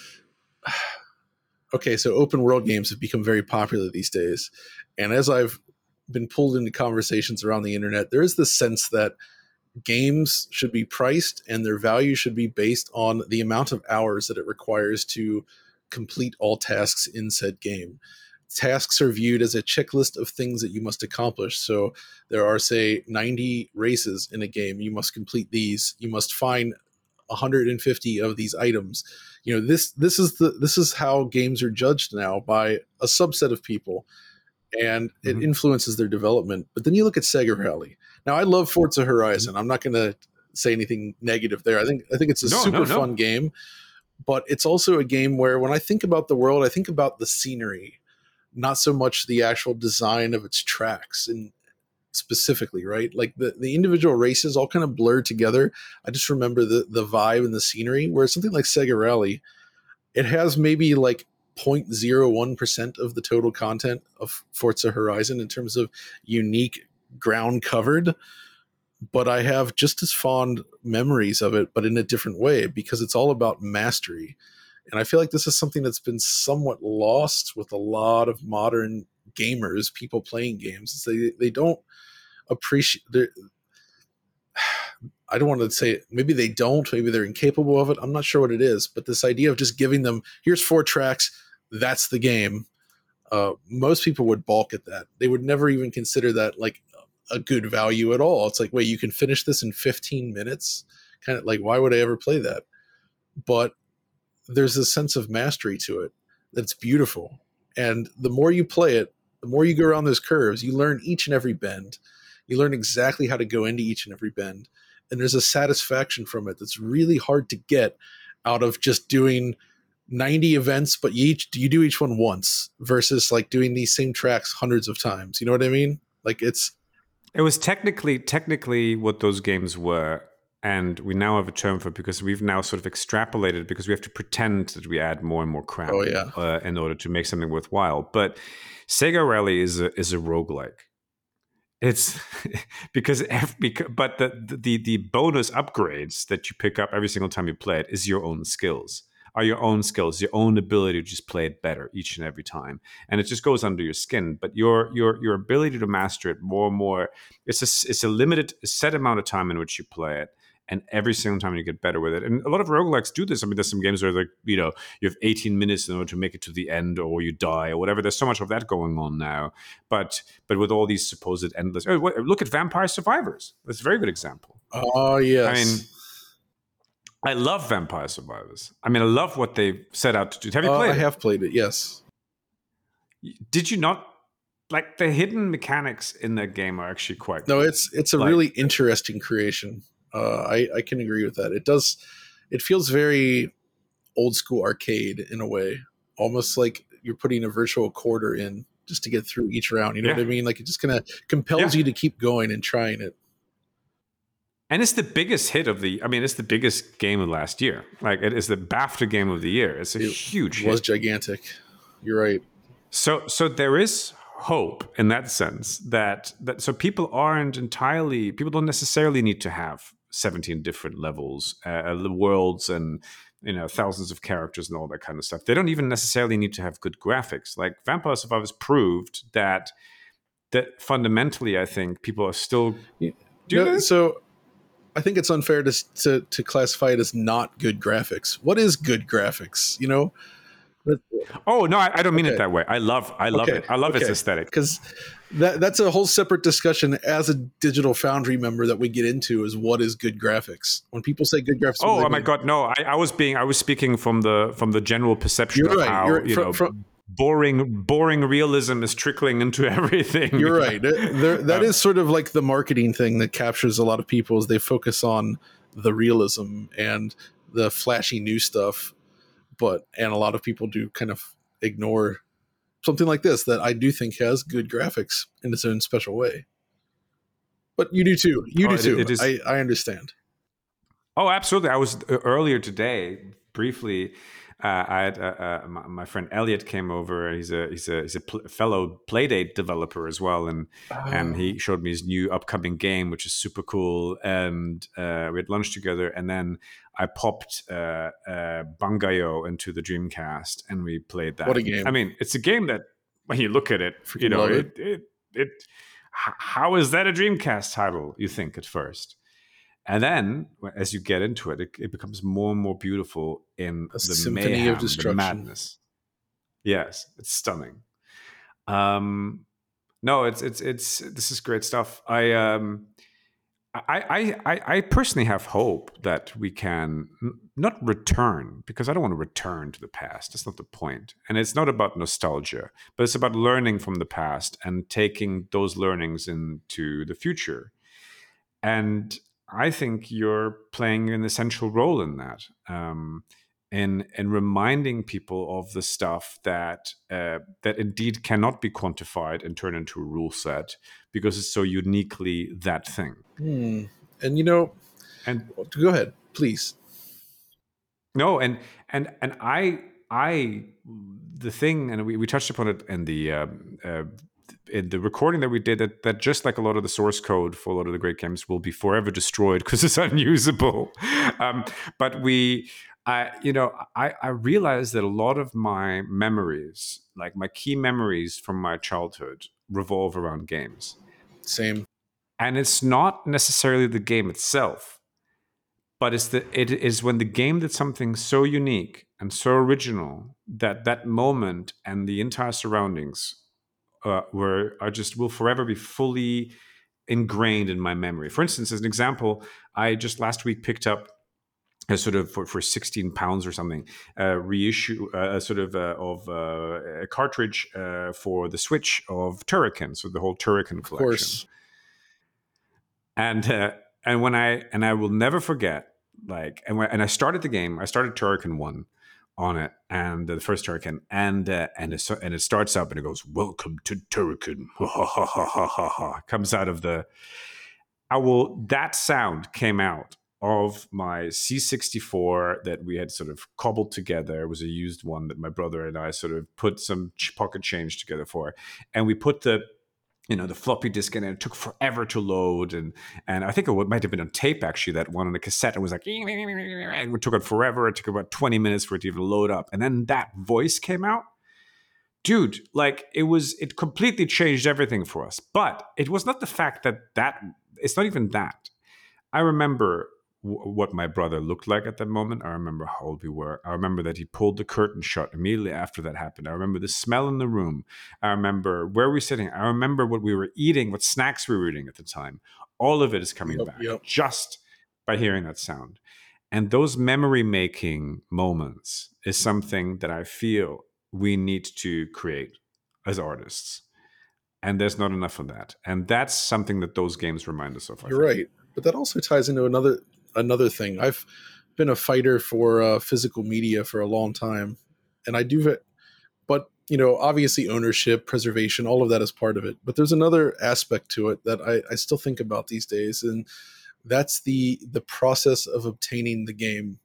okay, so open world games have become very popular these days. And as I've been pulled into conversations around the internet, there is this sense that games should be priced and their value should be based on the amount of hours that it requires to complete all tasks in said game. Tasks are viewed as a checklist of things that you must accomplish. So there are, say, ninety races in a game. You must complete these. You must find one hundred fifty of these items. You know, this this is the this is how games are judged now by a subset of people, and it Mhm. influences their development. But then you look at Sega Rally. Now, I love Forza Horizon. I'm not going to say anything negative there. I think I think it's a No, super no, no. fun game, but it's also a game where when I think about the world, I think about the scenery, not so much the actual design of its tracks and specifically, right? Like the, the individual races all kind of blur together. I just remember the, the vibe and the scenery, where something like Sega Rally, it has maybe like zero point zero one percent of the total content of Forza Horizon in terms of unique ground covered, but I have just as fond memories of it, but in a different way, because it's all about mastery. And I feel like this is something that's been somewhat lost with a lot of modern gamers, people playing games. They they don't appreciate. I don't want to say maybe they don't, maybe they're incapable of it. I'm not sure what it is, but this idea of just giving them here's four tracks, that's the game. Uh, most people would balk at that. They would never even consider that like a good value at all. It's like, wait, you can finish this in fifteen minutes? Kind of like, why would I ever play that? But there's a sense of mastery to it that's beautiful. And the more you play it, the more you go around those curves, you learn each and every bend. You learn exactly how to go into each and every bend. And there's a satisfaction from it that's really hard to get out of just doing ninety events, but you each you do each one once versus like doing these same tracks hundreds of times. You know what I mean? Like it's It was technically technically what those games were, and we now have a term for it because we've now sort of extrapolated because we have to pretend that we add more and more crap Oh, yeah. uh, in order to make something worthwhile. But Sega Rally is a is a roguelike. It's because, F, because but the, the the bonus upgrades that you pick up every single time you play it is your own skills. Are your own skills, your own ability to just play it better each and every time, and it just goes under your skin. But your your your ability to master it more and more, it's a it's a limited set amount of time in which you play it, and every single time you get better with it. And a lot of roguelikes do this. I mean, there's some games where like you know you have eighteen minutes in order to make it to the end, or you die, or whatever. There's so much of that going on now. But but with all these supposed endless, oh, look at Vampire Survivors. That's a very good example. oh yes. I mean. I love Vampire Survivors. I mean, I love what they set out to do. Have you Uh, played I it? have played it, yes. Did you not? Like, the hidden mechanics in that game are actually quite No, cool. it's it's a Like- really interesting creation. Uh, I I can agree with that. It does. It feels very old school arcade in a way, almost like you're putting a virtual quarter in just to get through each round. You know Yeah. what I mean? Like it just kind of compels Yeah. you to keep going and trying it. And it's the biggest hit of the, I mean, it's the biggest game of last year. Like, it is the BAFTA game of the year. It's a It huge was hit. gigantic. You're right. So, so there is hope in that sense that, that, so people aren't entirely, people don't necessarily need to have seventeen different levels, uh, the worlds and, you know, thousands of characters and all that kind of stuff. They don't even necessarily need to have good graphics. Like Vampire Survivors proved that, that fundamentally, I think people are still, do No, they? so I think it's unfair to, to to classify it as not good graphics. What is good graphics? You know, Oh no, I, I don't mean Okay. it that way. I love, I love Okay, it. I love its okay. aesthetic. because that that's a whole separate discussion as a Digital Foundry member that we get into is what is good graphics. When people say good graphics, what Oh, do they oh my mean? God, no! I, I was being, I was speaking from the from the general perception You're of right. how You're you from, know from boring, boring realism is trickling into everything. You're right. There, that um, is sort of like the marketing thing that captures a lot of people, is they focus on the realism and the flashy new stuff. But, and a lot of people do kind of ignore something like this that I do think has good graphics in its own special way. But you do too. You oh, do too. It, it is, I, I understand. Oh, absolutely. I was uh, earlier today, briefly, uh, I had uh, uh, my, my friend Elliot came over. He's a he's a he's a pl- fellow Playdate developer as well, and oh. and he showed me his new upcoming game, which is super cool. And uh, we had lunch together, and then I popped uh, uh, Bangayo into the Dreamcast, and we played that. What a game! I mean, it's a game that when you look at it, Freaking you know, it. It, it it how is that a Dreamcast title? You think at first. And then, as you get into it, it, it becomes more and more beautiful in a the symphony mayhem, of destruction. the madness. Yes, it's stunning. Um, no, it's it's it's this is great stuff. I um, I I I personally have hope that we can not return, because I don't want to return to the past. That's not the point, and it's not about nostalgia, but it's about learning from the past and taking those learnings into the future. And I think you're playing an essential role in that, um, in in reminding people of the stuff that uh, that indeed cannot be quantified and turned into a rule set, because it's so uniquely that thing. Hmm. And you know, and go ahead, please. No, and and and I I the thing, and we, we touched upon it in the. Um, uh, in the recording that we did, that, that just like a lot of the source code for a lot of the great games will be forever destroyed because it's unusable. Um, but we, I, you know, I, I realized that a lot of my memories, like my key memories from my childhood, revolve around games. Same. And it's not necessarily the game itself, but it's the, it is when the game did something so unique and so original that that moment and the entire surroundings Uh, where I just will forever be fully ingrained in my memory. For instance, as an example, I just last week picked up a sort of for, for sixteen pounds or something, a reissue, uh, a sort of uh, of uh, a cartridge uh, for the Switch of Turrican, so the whole Turrican collection. Of course. And uh, and when I and I will never forget, like, and when, and I started the game, I started Turrican one on it, and uh, the first Turrican, and uh, and it, and it starts up and it goes, "Welcome to Turrican," comes out of the. I will. That sound came out of my C sixty-four that we had sort of cobbled together. It was a used one that my brother and I sort of put some pocket change together for, and we put the. You know, the floppy disk in it. It took forever to load, and and I think it might have been on tape actually. That one on a cassette, it was like, it took it forever. It took about twenty minutes for it to even load up, and then that voice came out, dude. Like it was, it completely changed everything for us. But it was not the fact that that it's not even that. I remember w- what my brother looked like at that moment. I remember how old we were. I remember that he pulled the curtain shut immediately after that happened. I remember the smell in the room. I remember where we were sitting. I remember what we were eating, what snacks we were eating at the time. All of it is coming yep, back yep. just by hearing that sound. And those memory-making moments is something that I feel we need to create as artists. And there's not enough of that. And that's something that those games remind us of. I You're think. right. But that also ties into another another thing. I've been a fighter for uh, physical media for a long time. And I do it. But, you know, obviously ownership, preservation, all of that is part of it. But there's another aspect to it that I, I still think about these days. And that's the the process of obtaining the game.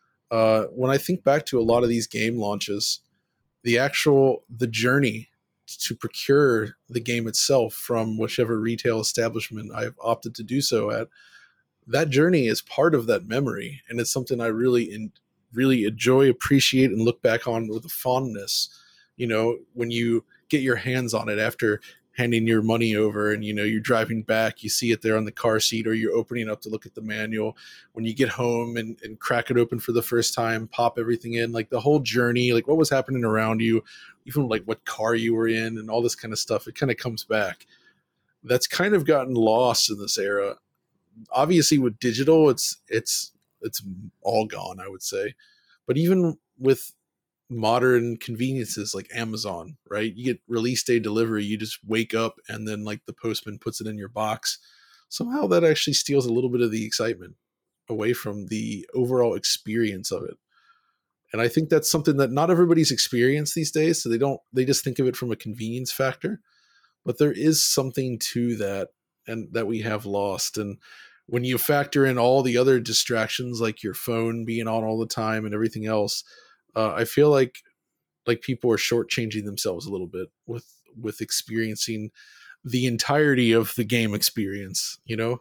Uh, when I think back to a lot of these game launches, the actual, the journey to procure the game itself from whichever retail establishment I've opted to do so at, that journey is part of that memory. And it's something I really, in, really enjoy, appreciate, and look back on with a fondness. You know, when you get your hands on it after handing your money over and, you know, you're driving back, you see it there on the car seat, or you're opening up to look at the manual. When you get home and, and crack it open for the first time, pop everything in, like the whole journey, like what was happening around you, even like what car you were in and all this kind of stuff, it kind of comes back. That's kind of gotten lost in this era. Obviously with digital, it's, it's, it's all gone, I would say. But even with modern conveniences like Amazon, right? You get release day delivery, you just wake up and then like the postman puts it in your box. Somehow that actually steals a little bit of the excitement away from the overall experience of it. And I think that's something that not everybody's experienced these days. So they don't, they just think of it from a convenience factor, but there is something to that and that we have lost. And when you factor in all the other distractions, like your phone being on all the time and everything else, uh, I feel like like people are shortchanging themselves a little bit with with experiencing the entirety of the game experience. You know?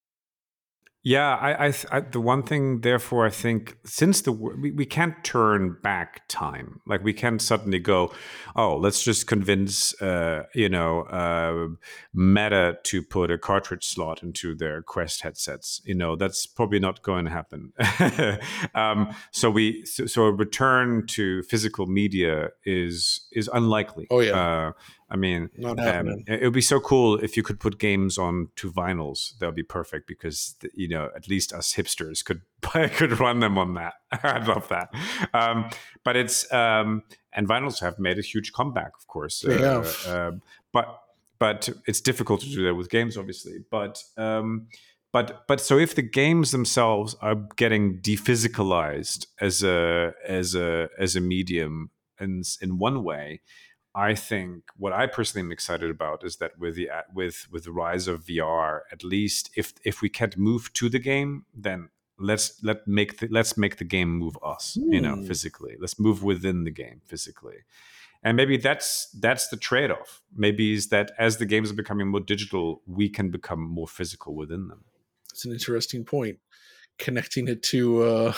Yeah, I, I, I, the one thing, therefore, I think since the we, we can't turn back time, like we can't suddenly go, oh, let's just convince, uh, you know, uh, Meta to put a cartridge slot into their Quest headsets. You know, that's probably not going to happen. um, so we, so, so a return to physical media is is unlikely. Oh yeah, uh, I mean, not um, happening. it would be so cool if you could put games on to vinyls. That would be perfect because you know at least us hipsters could could run them on that. I'd love that. Um, but it's um, and vinyls have made a huge comeback, of course. They uh, have. uh, but but it's difficult to do that with games, obviously. But um, but but so if the games themselves are getting dephysicalized as a as a as a medium in in one way, I think what I personally am excited about is that with the with with the rise of V R, at least if if we can't move to the game, then let's let make the, let's make the game move us, you know, Hmm. physically. Let's move within the game physically, and maybe that's that's the trade off. Maybe is that as the games are becoming more digital, we can become more physical within them. It's an interesting point. Connecting it to uh,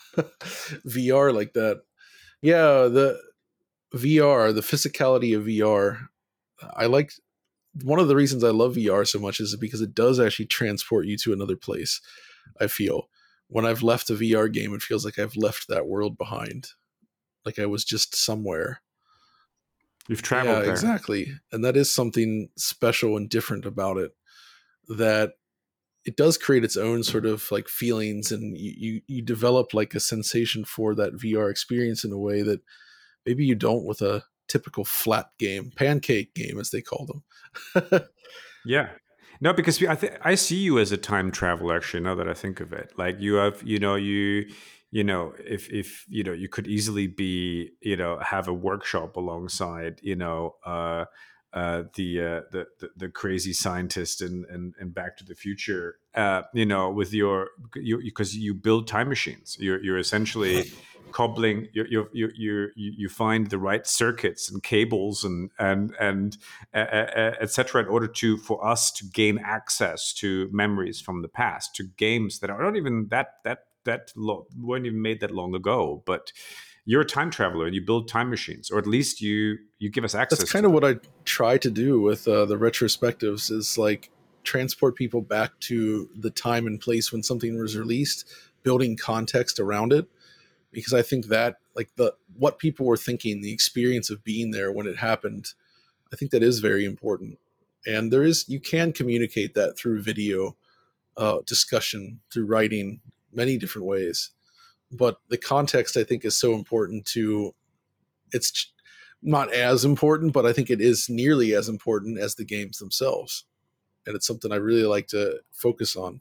V R like that. Yeah, the V R, the physicality of V R. I like one of the reasons I love V R so much is because it does actually transport you to another place. I feel when I've left a V R game, it feels like I've left that world behind, like I was just somewhere. You've Yeah, traveled there. exactly. And that is something special and different about it, that it does create its own sort of like feelings, and you, you, you develop like a sensation for that V R experience in a way that maybe you don't with a typical flat game, pancake game, as they call them. Yeah. No, because we, I think I see you as a time traveler. Actually, now that I think of it, like you have, you know, you, you know, if if you know, you could easily be, you know, have a workshop alongside, you know, uh, uh, the, uh, the the the crazy scientist in, in, in Back to the Future, uh, you know, with your, you because you build time machines. You're you're essentially cobbling you you you you you find the right circuits and cables and and and uh, uh, et cetera in order to for us to gain access to memories from the past, to games that are not even that that that lo- weren't even made that long ago, but you're a time traveler and you build time machines, or at least you you give us That's access to kind of them. what I try to do with uh, the retrospectives, is like transport people back to the time and place when something was released, building context around it, because I think that like the what people were thinking, the experience of being there when it happened, I think that is very important. And there is you can communicate that through video, uh, discussion, through writing, many different ways. But the context I think is so important to it's not as important, but I think it is nearly as important as the games themselves. And it's something I really like to focus on.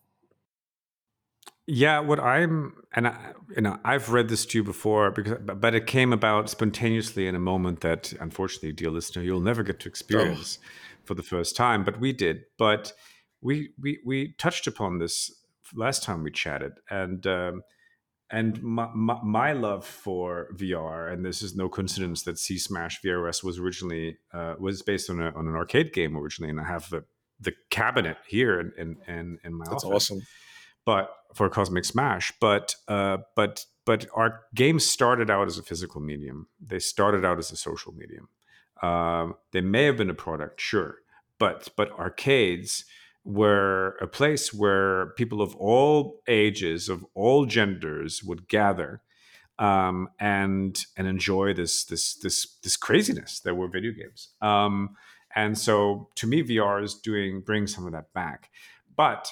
Yeah, what I'm, and I, you know, I've read this to you before because, but but it came about spontaneously in a moment that, unfortunately, dear listener, you'll never get to Oh, experience for the first time. But we did. But we we we touched upon this last time we chatted, and um, and my, my, my love for V R, and this is no coincidence that C Smash V R S was originally uh, was based on a, on an arcade game originally, and I have the the cabinet here in in, in, in my that's office awesome. but for Cosmic Smash. But uh, but but our games started out as a physical medium. They started out as a social medium. Um, they may have been a product, sure, but but arcades were a place where people of all ages, of all genders, would gather um, and and enjoy this this this this craziness that were video games. Um, and so, to me, V R is doing bring some of that back, but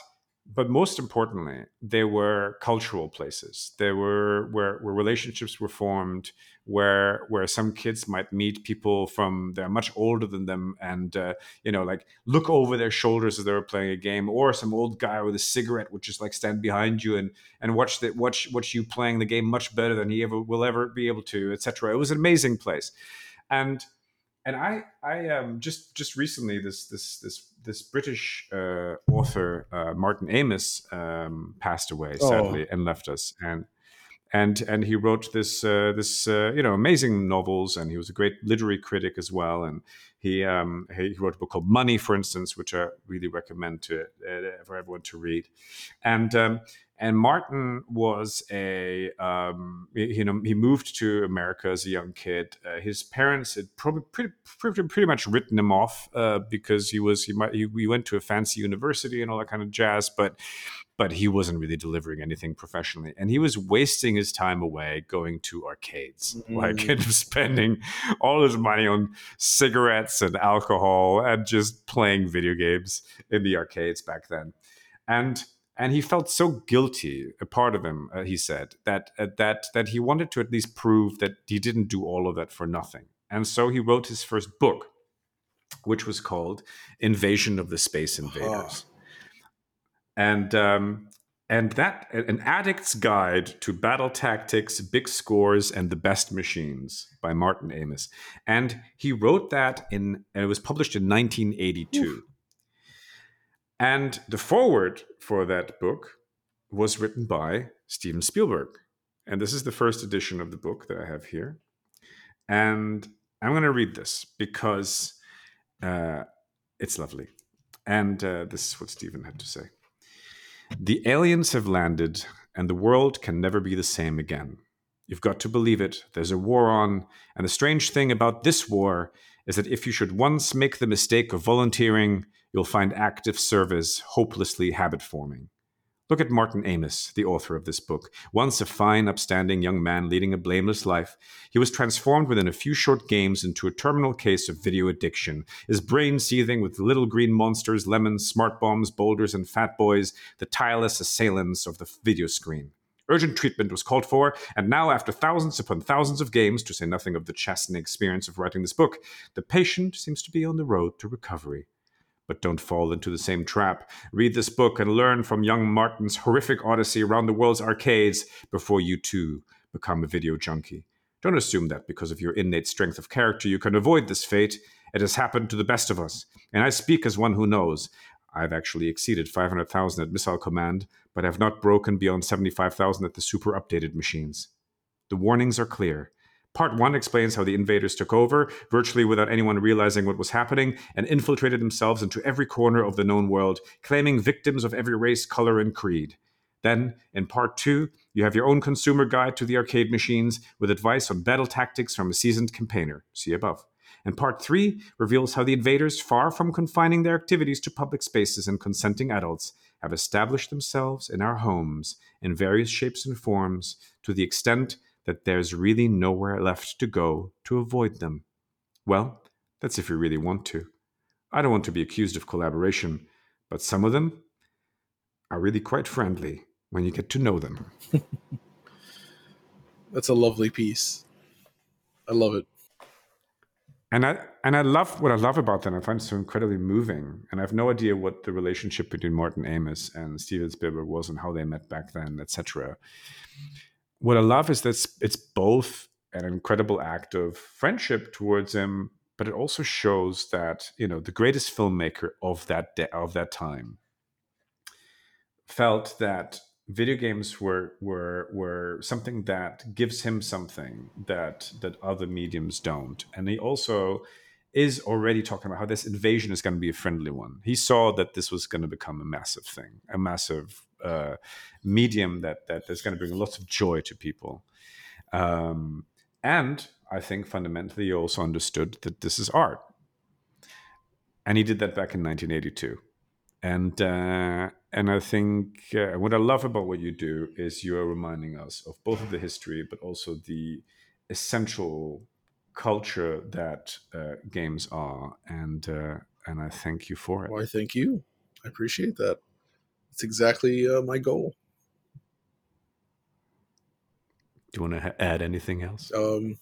but most importantly, they were cultural places. They were where, where relationships were formed, where where some kids might meet people from they're much older than them, and uh, you know, like look over their shoulders as they were playing a game, or some old guy with a cigarette would just like stand behind you and and watch the watch watch you playing the game much better than he ever will ever be able to, et cetera. It was an amazing place, and and I, I um, just just recently this this this this British uh, author uh, Martin Amis um, passed away Oh, sadly and left us, and and and he wrote this uh, this uh, you know amazing novels, and he was a great literary critic as well, and he um, he wrote a book called Money, for instance, which I really recommend to uh, for everyone to read, and. Um, and Martin was a, um, you know, he moved to America as a young kid. Uh, his parents had probably pretty, pretty, pretty much written him off uh, because he was he might he, he went to a fancy university and all that kind of jazz, but but he wasn't really delivering anything professionally, and he was wasting his time away going to arcades, like mm, and spending all his money on cigarettes and alcohol and just playing video games in the arcades back then, and and he felt so guilty, a part of him, uh, he said, that uh, that that he wanted to at least prove that he didn't do all of that for nothing. And so he wrote his first book, which was called Invasion of the Space huh. Invaders. And um, and that An Addict's Guide to Battle Tactics, Big Scores, and the Best Machines by Martin Amis. And he wrote that in, and it was published in nineteen eighty-two. And the foreword for that book was written by Steven Spielberg. And this is the first edition of the book that I have here. And I'm going to read this because uh, it's lovely. And uh, this is what Steven had to say. The aliens have landed, and the world can never be the same again. You've got to believe it. There's a war on. And the strange thing about this war is that if you should once make the mistake of volunteering, you'll find active service hopelessly habit forming. Look at Martin Amis, the author of this book. Once a fine, upstanding young man leading a blameless life, he was transformed within a few short games into a terminal case of video addiction, his brain seething with little green monsters, lemons, smart bombs, boulders, and fat boys, the tireless assailants of the video screen. Urgent treatment was called for, and now, after thousands upon thousands of games, to say nothing of the chastening experience of writing this book, the patient seems to be on the road to recovery. But don't fall into the same trap. Read this book and learn from young Martin's horrific odyssey around the world's arcades before you too become a video junkie. Don't assume that because of your innate strength of character you can avoid this fate. It has happened to the best of us, and I speak as one who knows. I've actually exceeded five hundred thousand at Missile Command, but have not broken beyond seventy-five thousand at the super updated machines. The warnings are clear. Part one explains how the invaders took over, virtually without anyone realizing what was happening, and infiltrated themselves into every corner of the known world, claiming victims of every race, color, and creed. Then, in part two, you have your own consumer guide to the arcade machines with advice on battle tactics from a seasoned campaigner. See above. And part three reveals how the invaders, far from confining their activities to public spaces and consenting adults, have established themselves in our homes in various shapes and forms to the extent that there's really nowhere left to go to avoid them. Well, that's if you really want to. I don't want to be accused of collaboration, but some of them are really quite friendly when you get to know them. That's a lovely piece. I love it. And I and I love what I love about that. I find it so incredibly moving. And I have no idea what the relationship between Martin Amis and Steven Spielberg was and how they met back then, et cetera. What I love is that it's both an incredible act of friendship towards him, but it also shows that, you know, the greatest filmmaker of that de- of that time felt that video games were were were something that gives him something that that other mediums don't. And he also is already talking about how this invasion is going to be a friendly one. He saw that this was going to become a massive thing, a massive uh, medium that that is going to bring lots of joy to people. Um, and I think fundamentally he also understood that this is art. And he did that back in nineteen eighty-two. And uh, and I think uh, what I love about what you do is you are reminding us of both of the history, but also the essential culture that uh, games are. And uh, and I thank you for it. Why, thank you. I appreciate that. That's exactly uh, my goal. Do you want to add anything else? Um,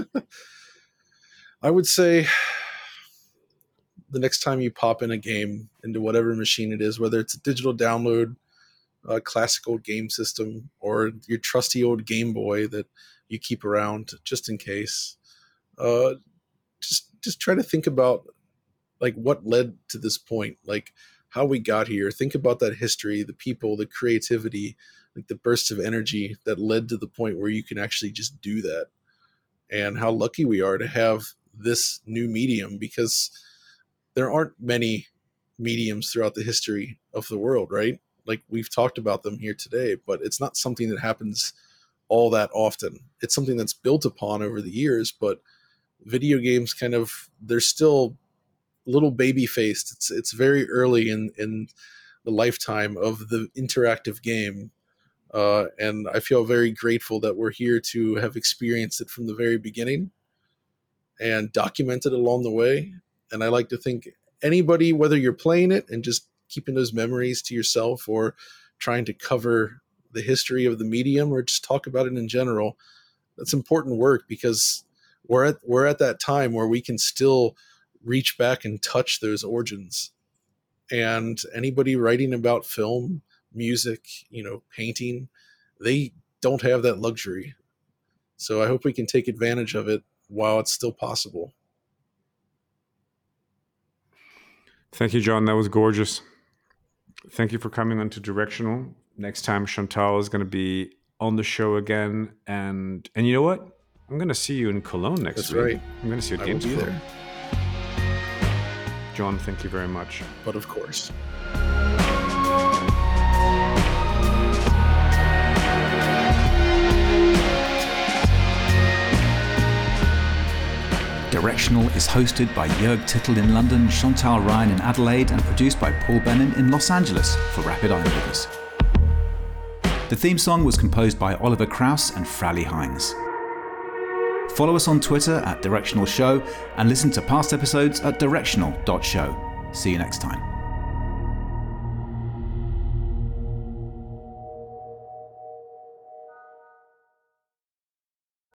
I would say the next time you pop in a game into whatever machine it is, whether it's a digital download, a classic old game system, or your trusty old Game Boy that you keep around just in case, uh, just just try to think about like what led to this point, like how we got here. Think about that history, the people, the creativity, like the bursts of energy that led to the point where you can actually just do that, and how lucky we are to have this new medium, because there aren't many mediums throughout the history of the world, right? Like we've talked about them here today, but it's not something that happens all that often. It's something that's built upon over the years, but video games kind of, they're still little baby faced. It's it's very early in, in the lifetime of the interactive game. Uh, and I feel very grateful that we're here to have experienced it from the very beginning and documented along the way. And I like to think anybody, whether you're playing it and just keeping those memories to yourself, or trying to cover the history of the medium, or just talk about it in general, that's important work, because we're at we're at that time where we can still reach back and touch those origins. And anybody writing about film, music, you know, painting, they don't have that luxury. So I hope we can take advantage of it while it's still possible. Thank you, John. That was gorgeous. Thank you for coming on to Directional. Next time, Chantal is going to be on the show again. And and you know what? I'm going to see you in Cologne next That's week. right. I'm going to see you at I will Games be Club. there. John, thank you very much. But of course. Directional is hosted by Jörg Tittel in London, Chantal Ryan in Adelaide, and produced by Paul Bennon in Los Angeles for Rapid Eye Movers. The theme song was composed by Oliver Krauss and Frally Hines. Follow us on Twitter at Directional Show and listen to past episodes at directional dot show. See you next time.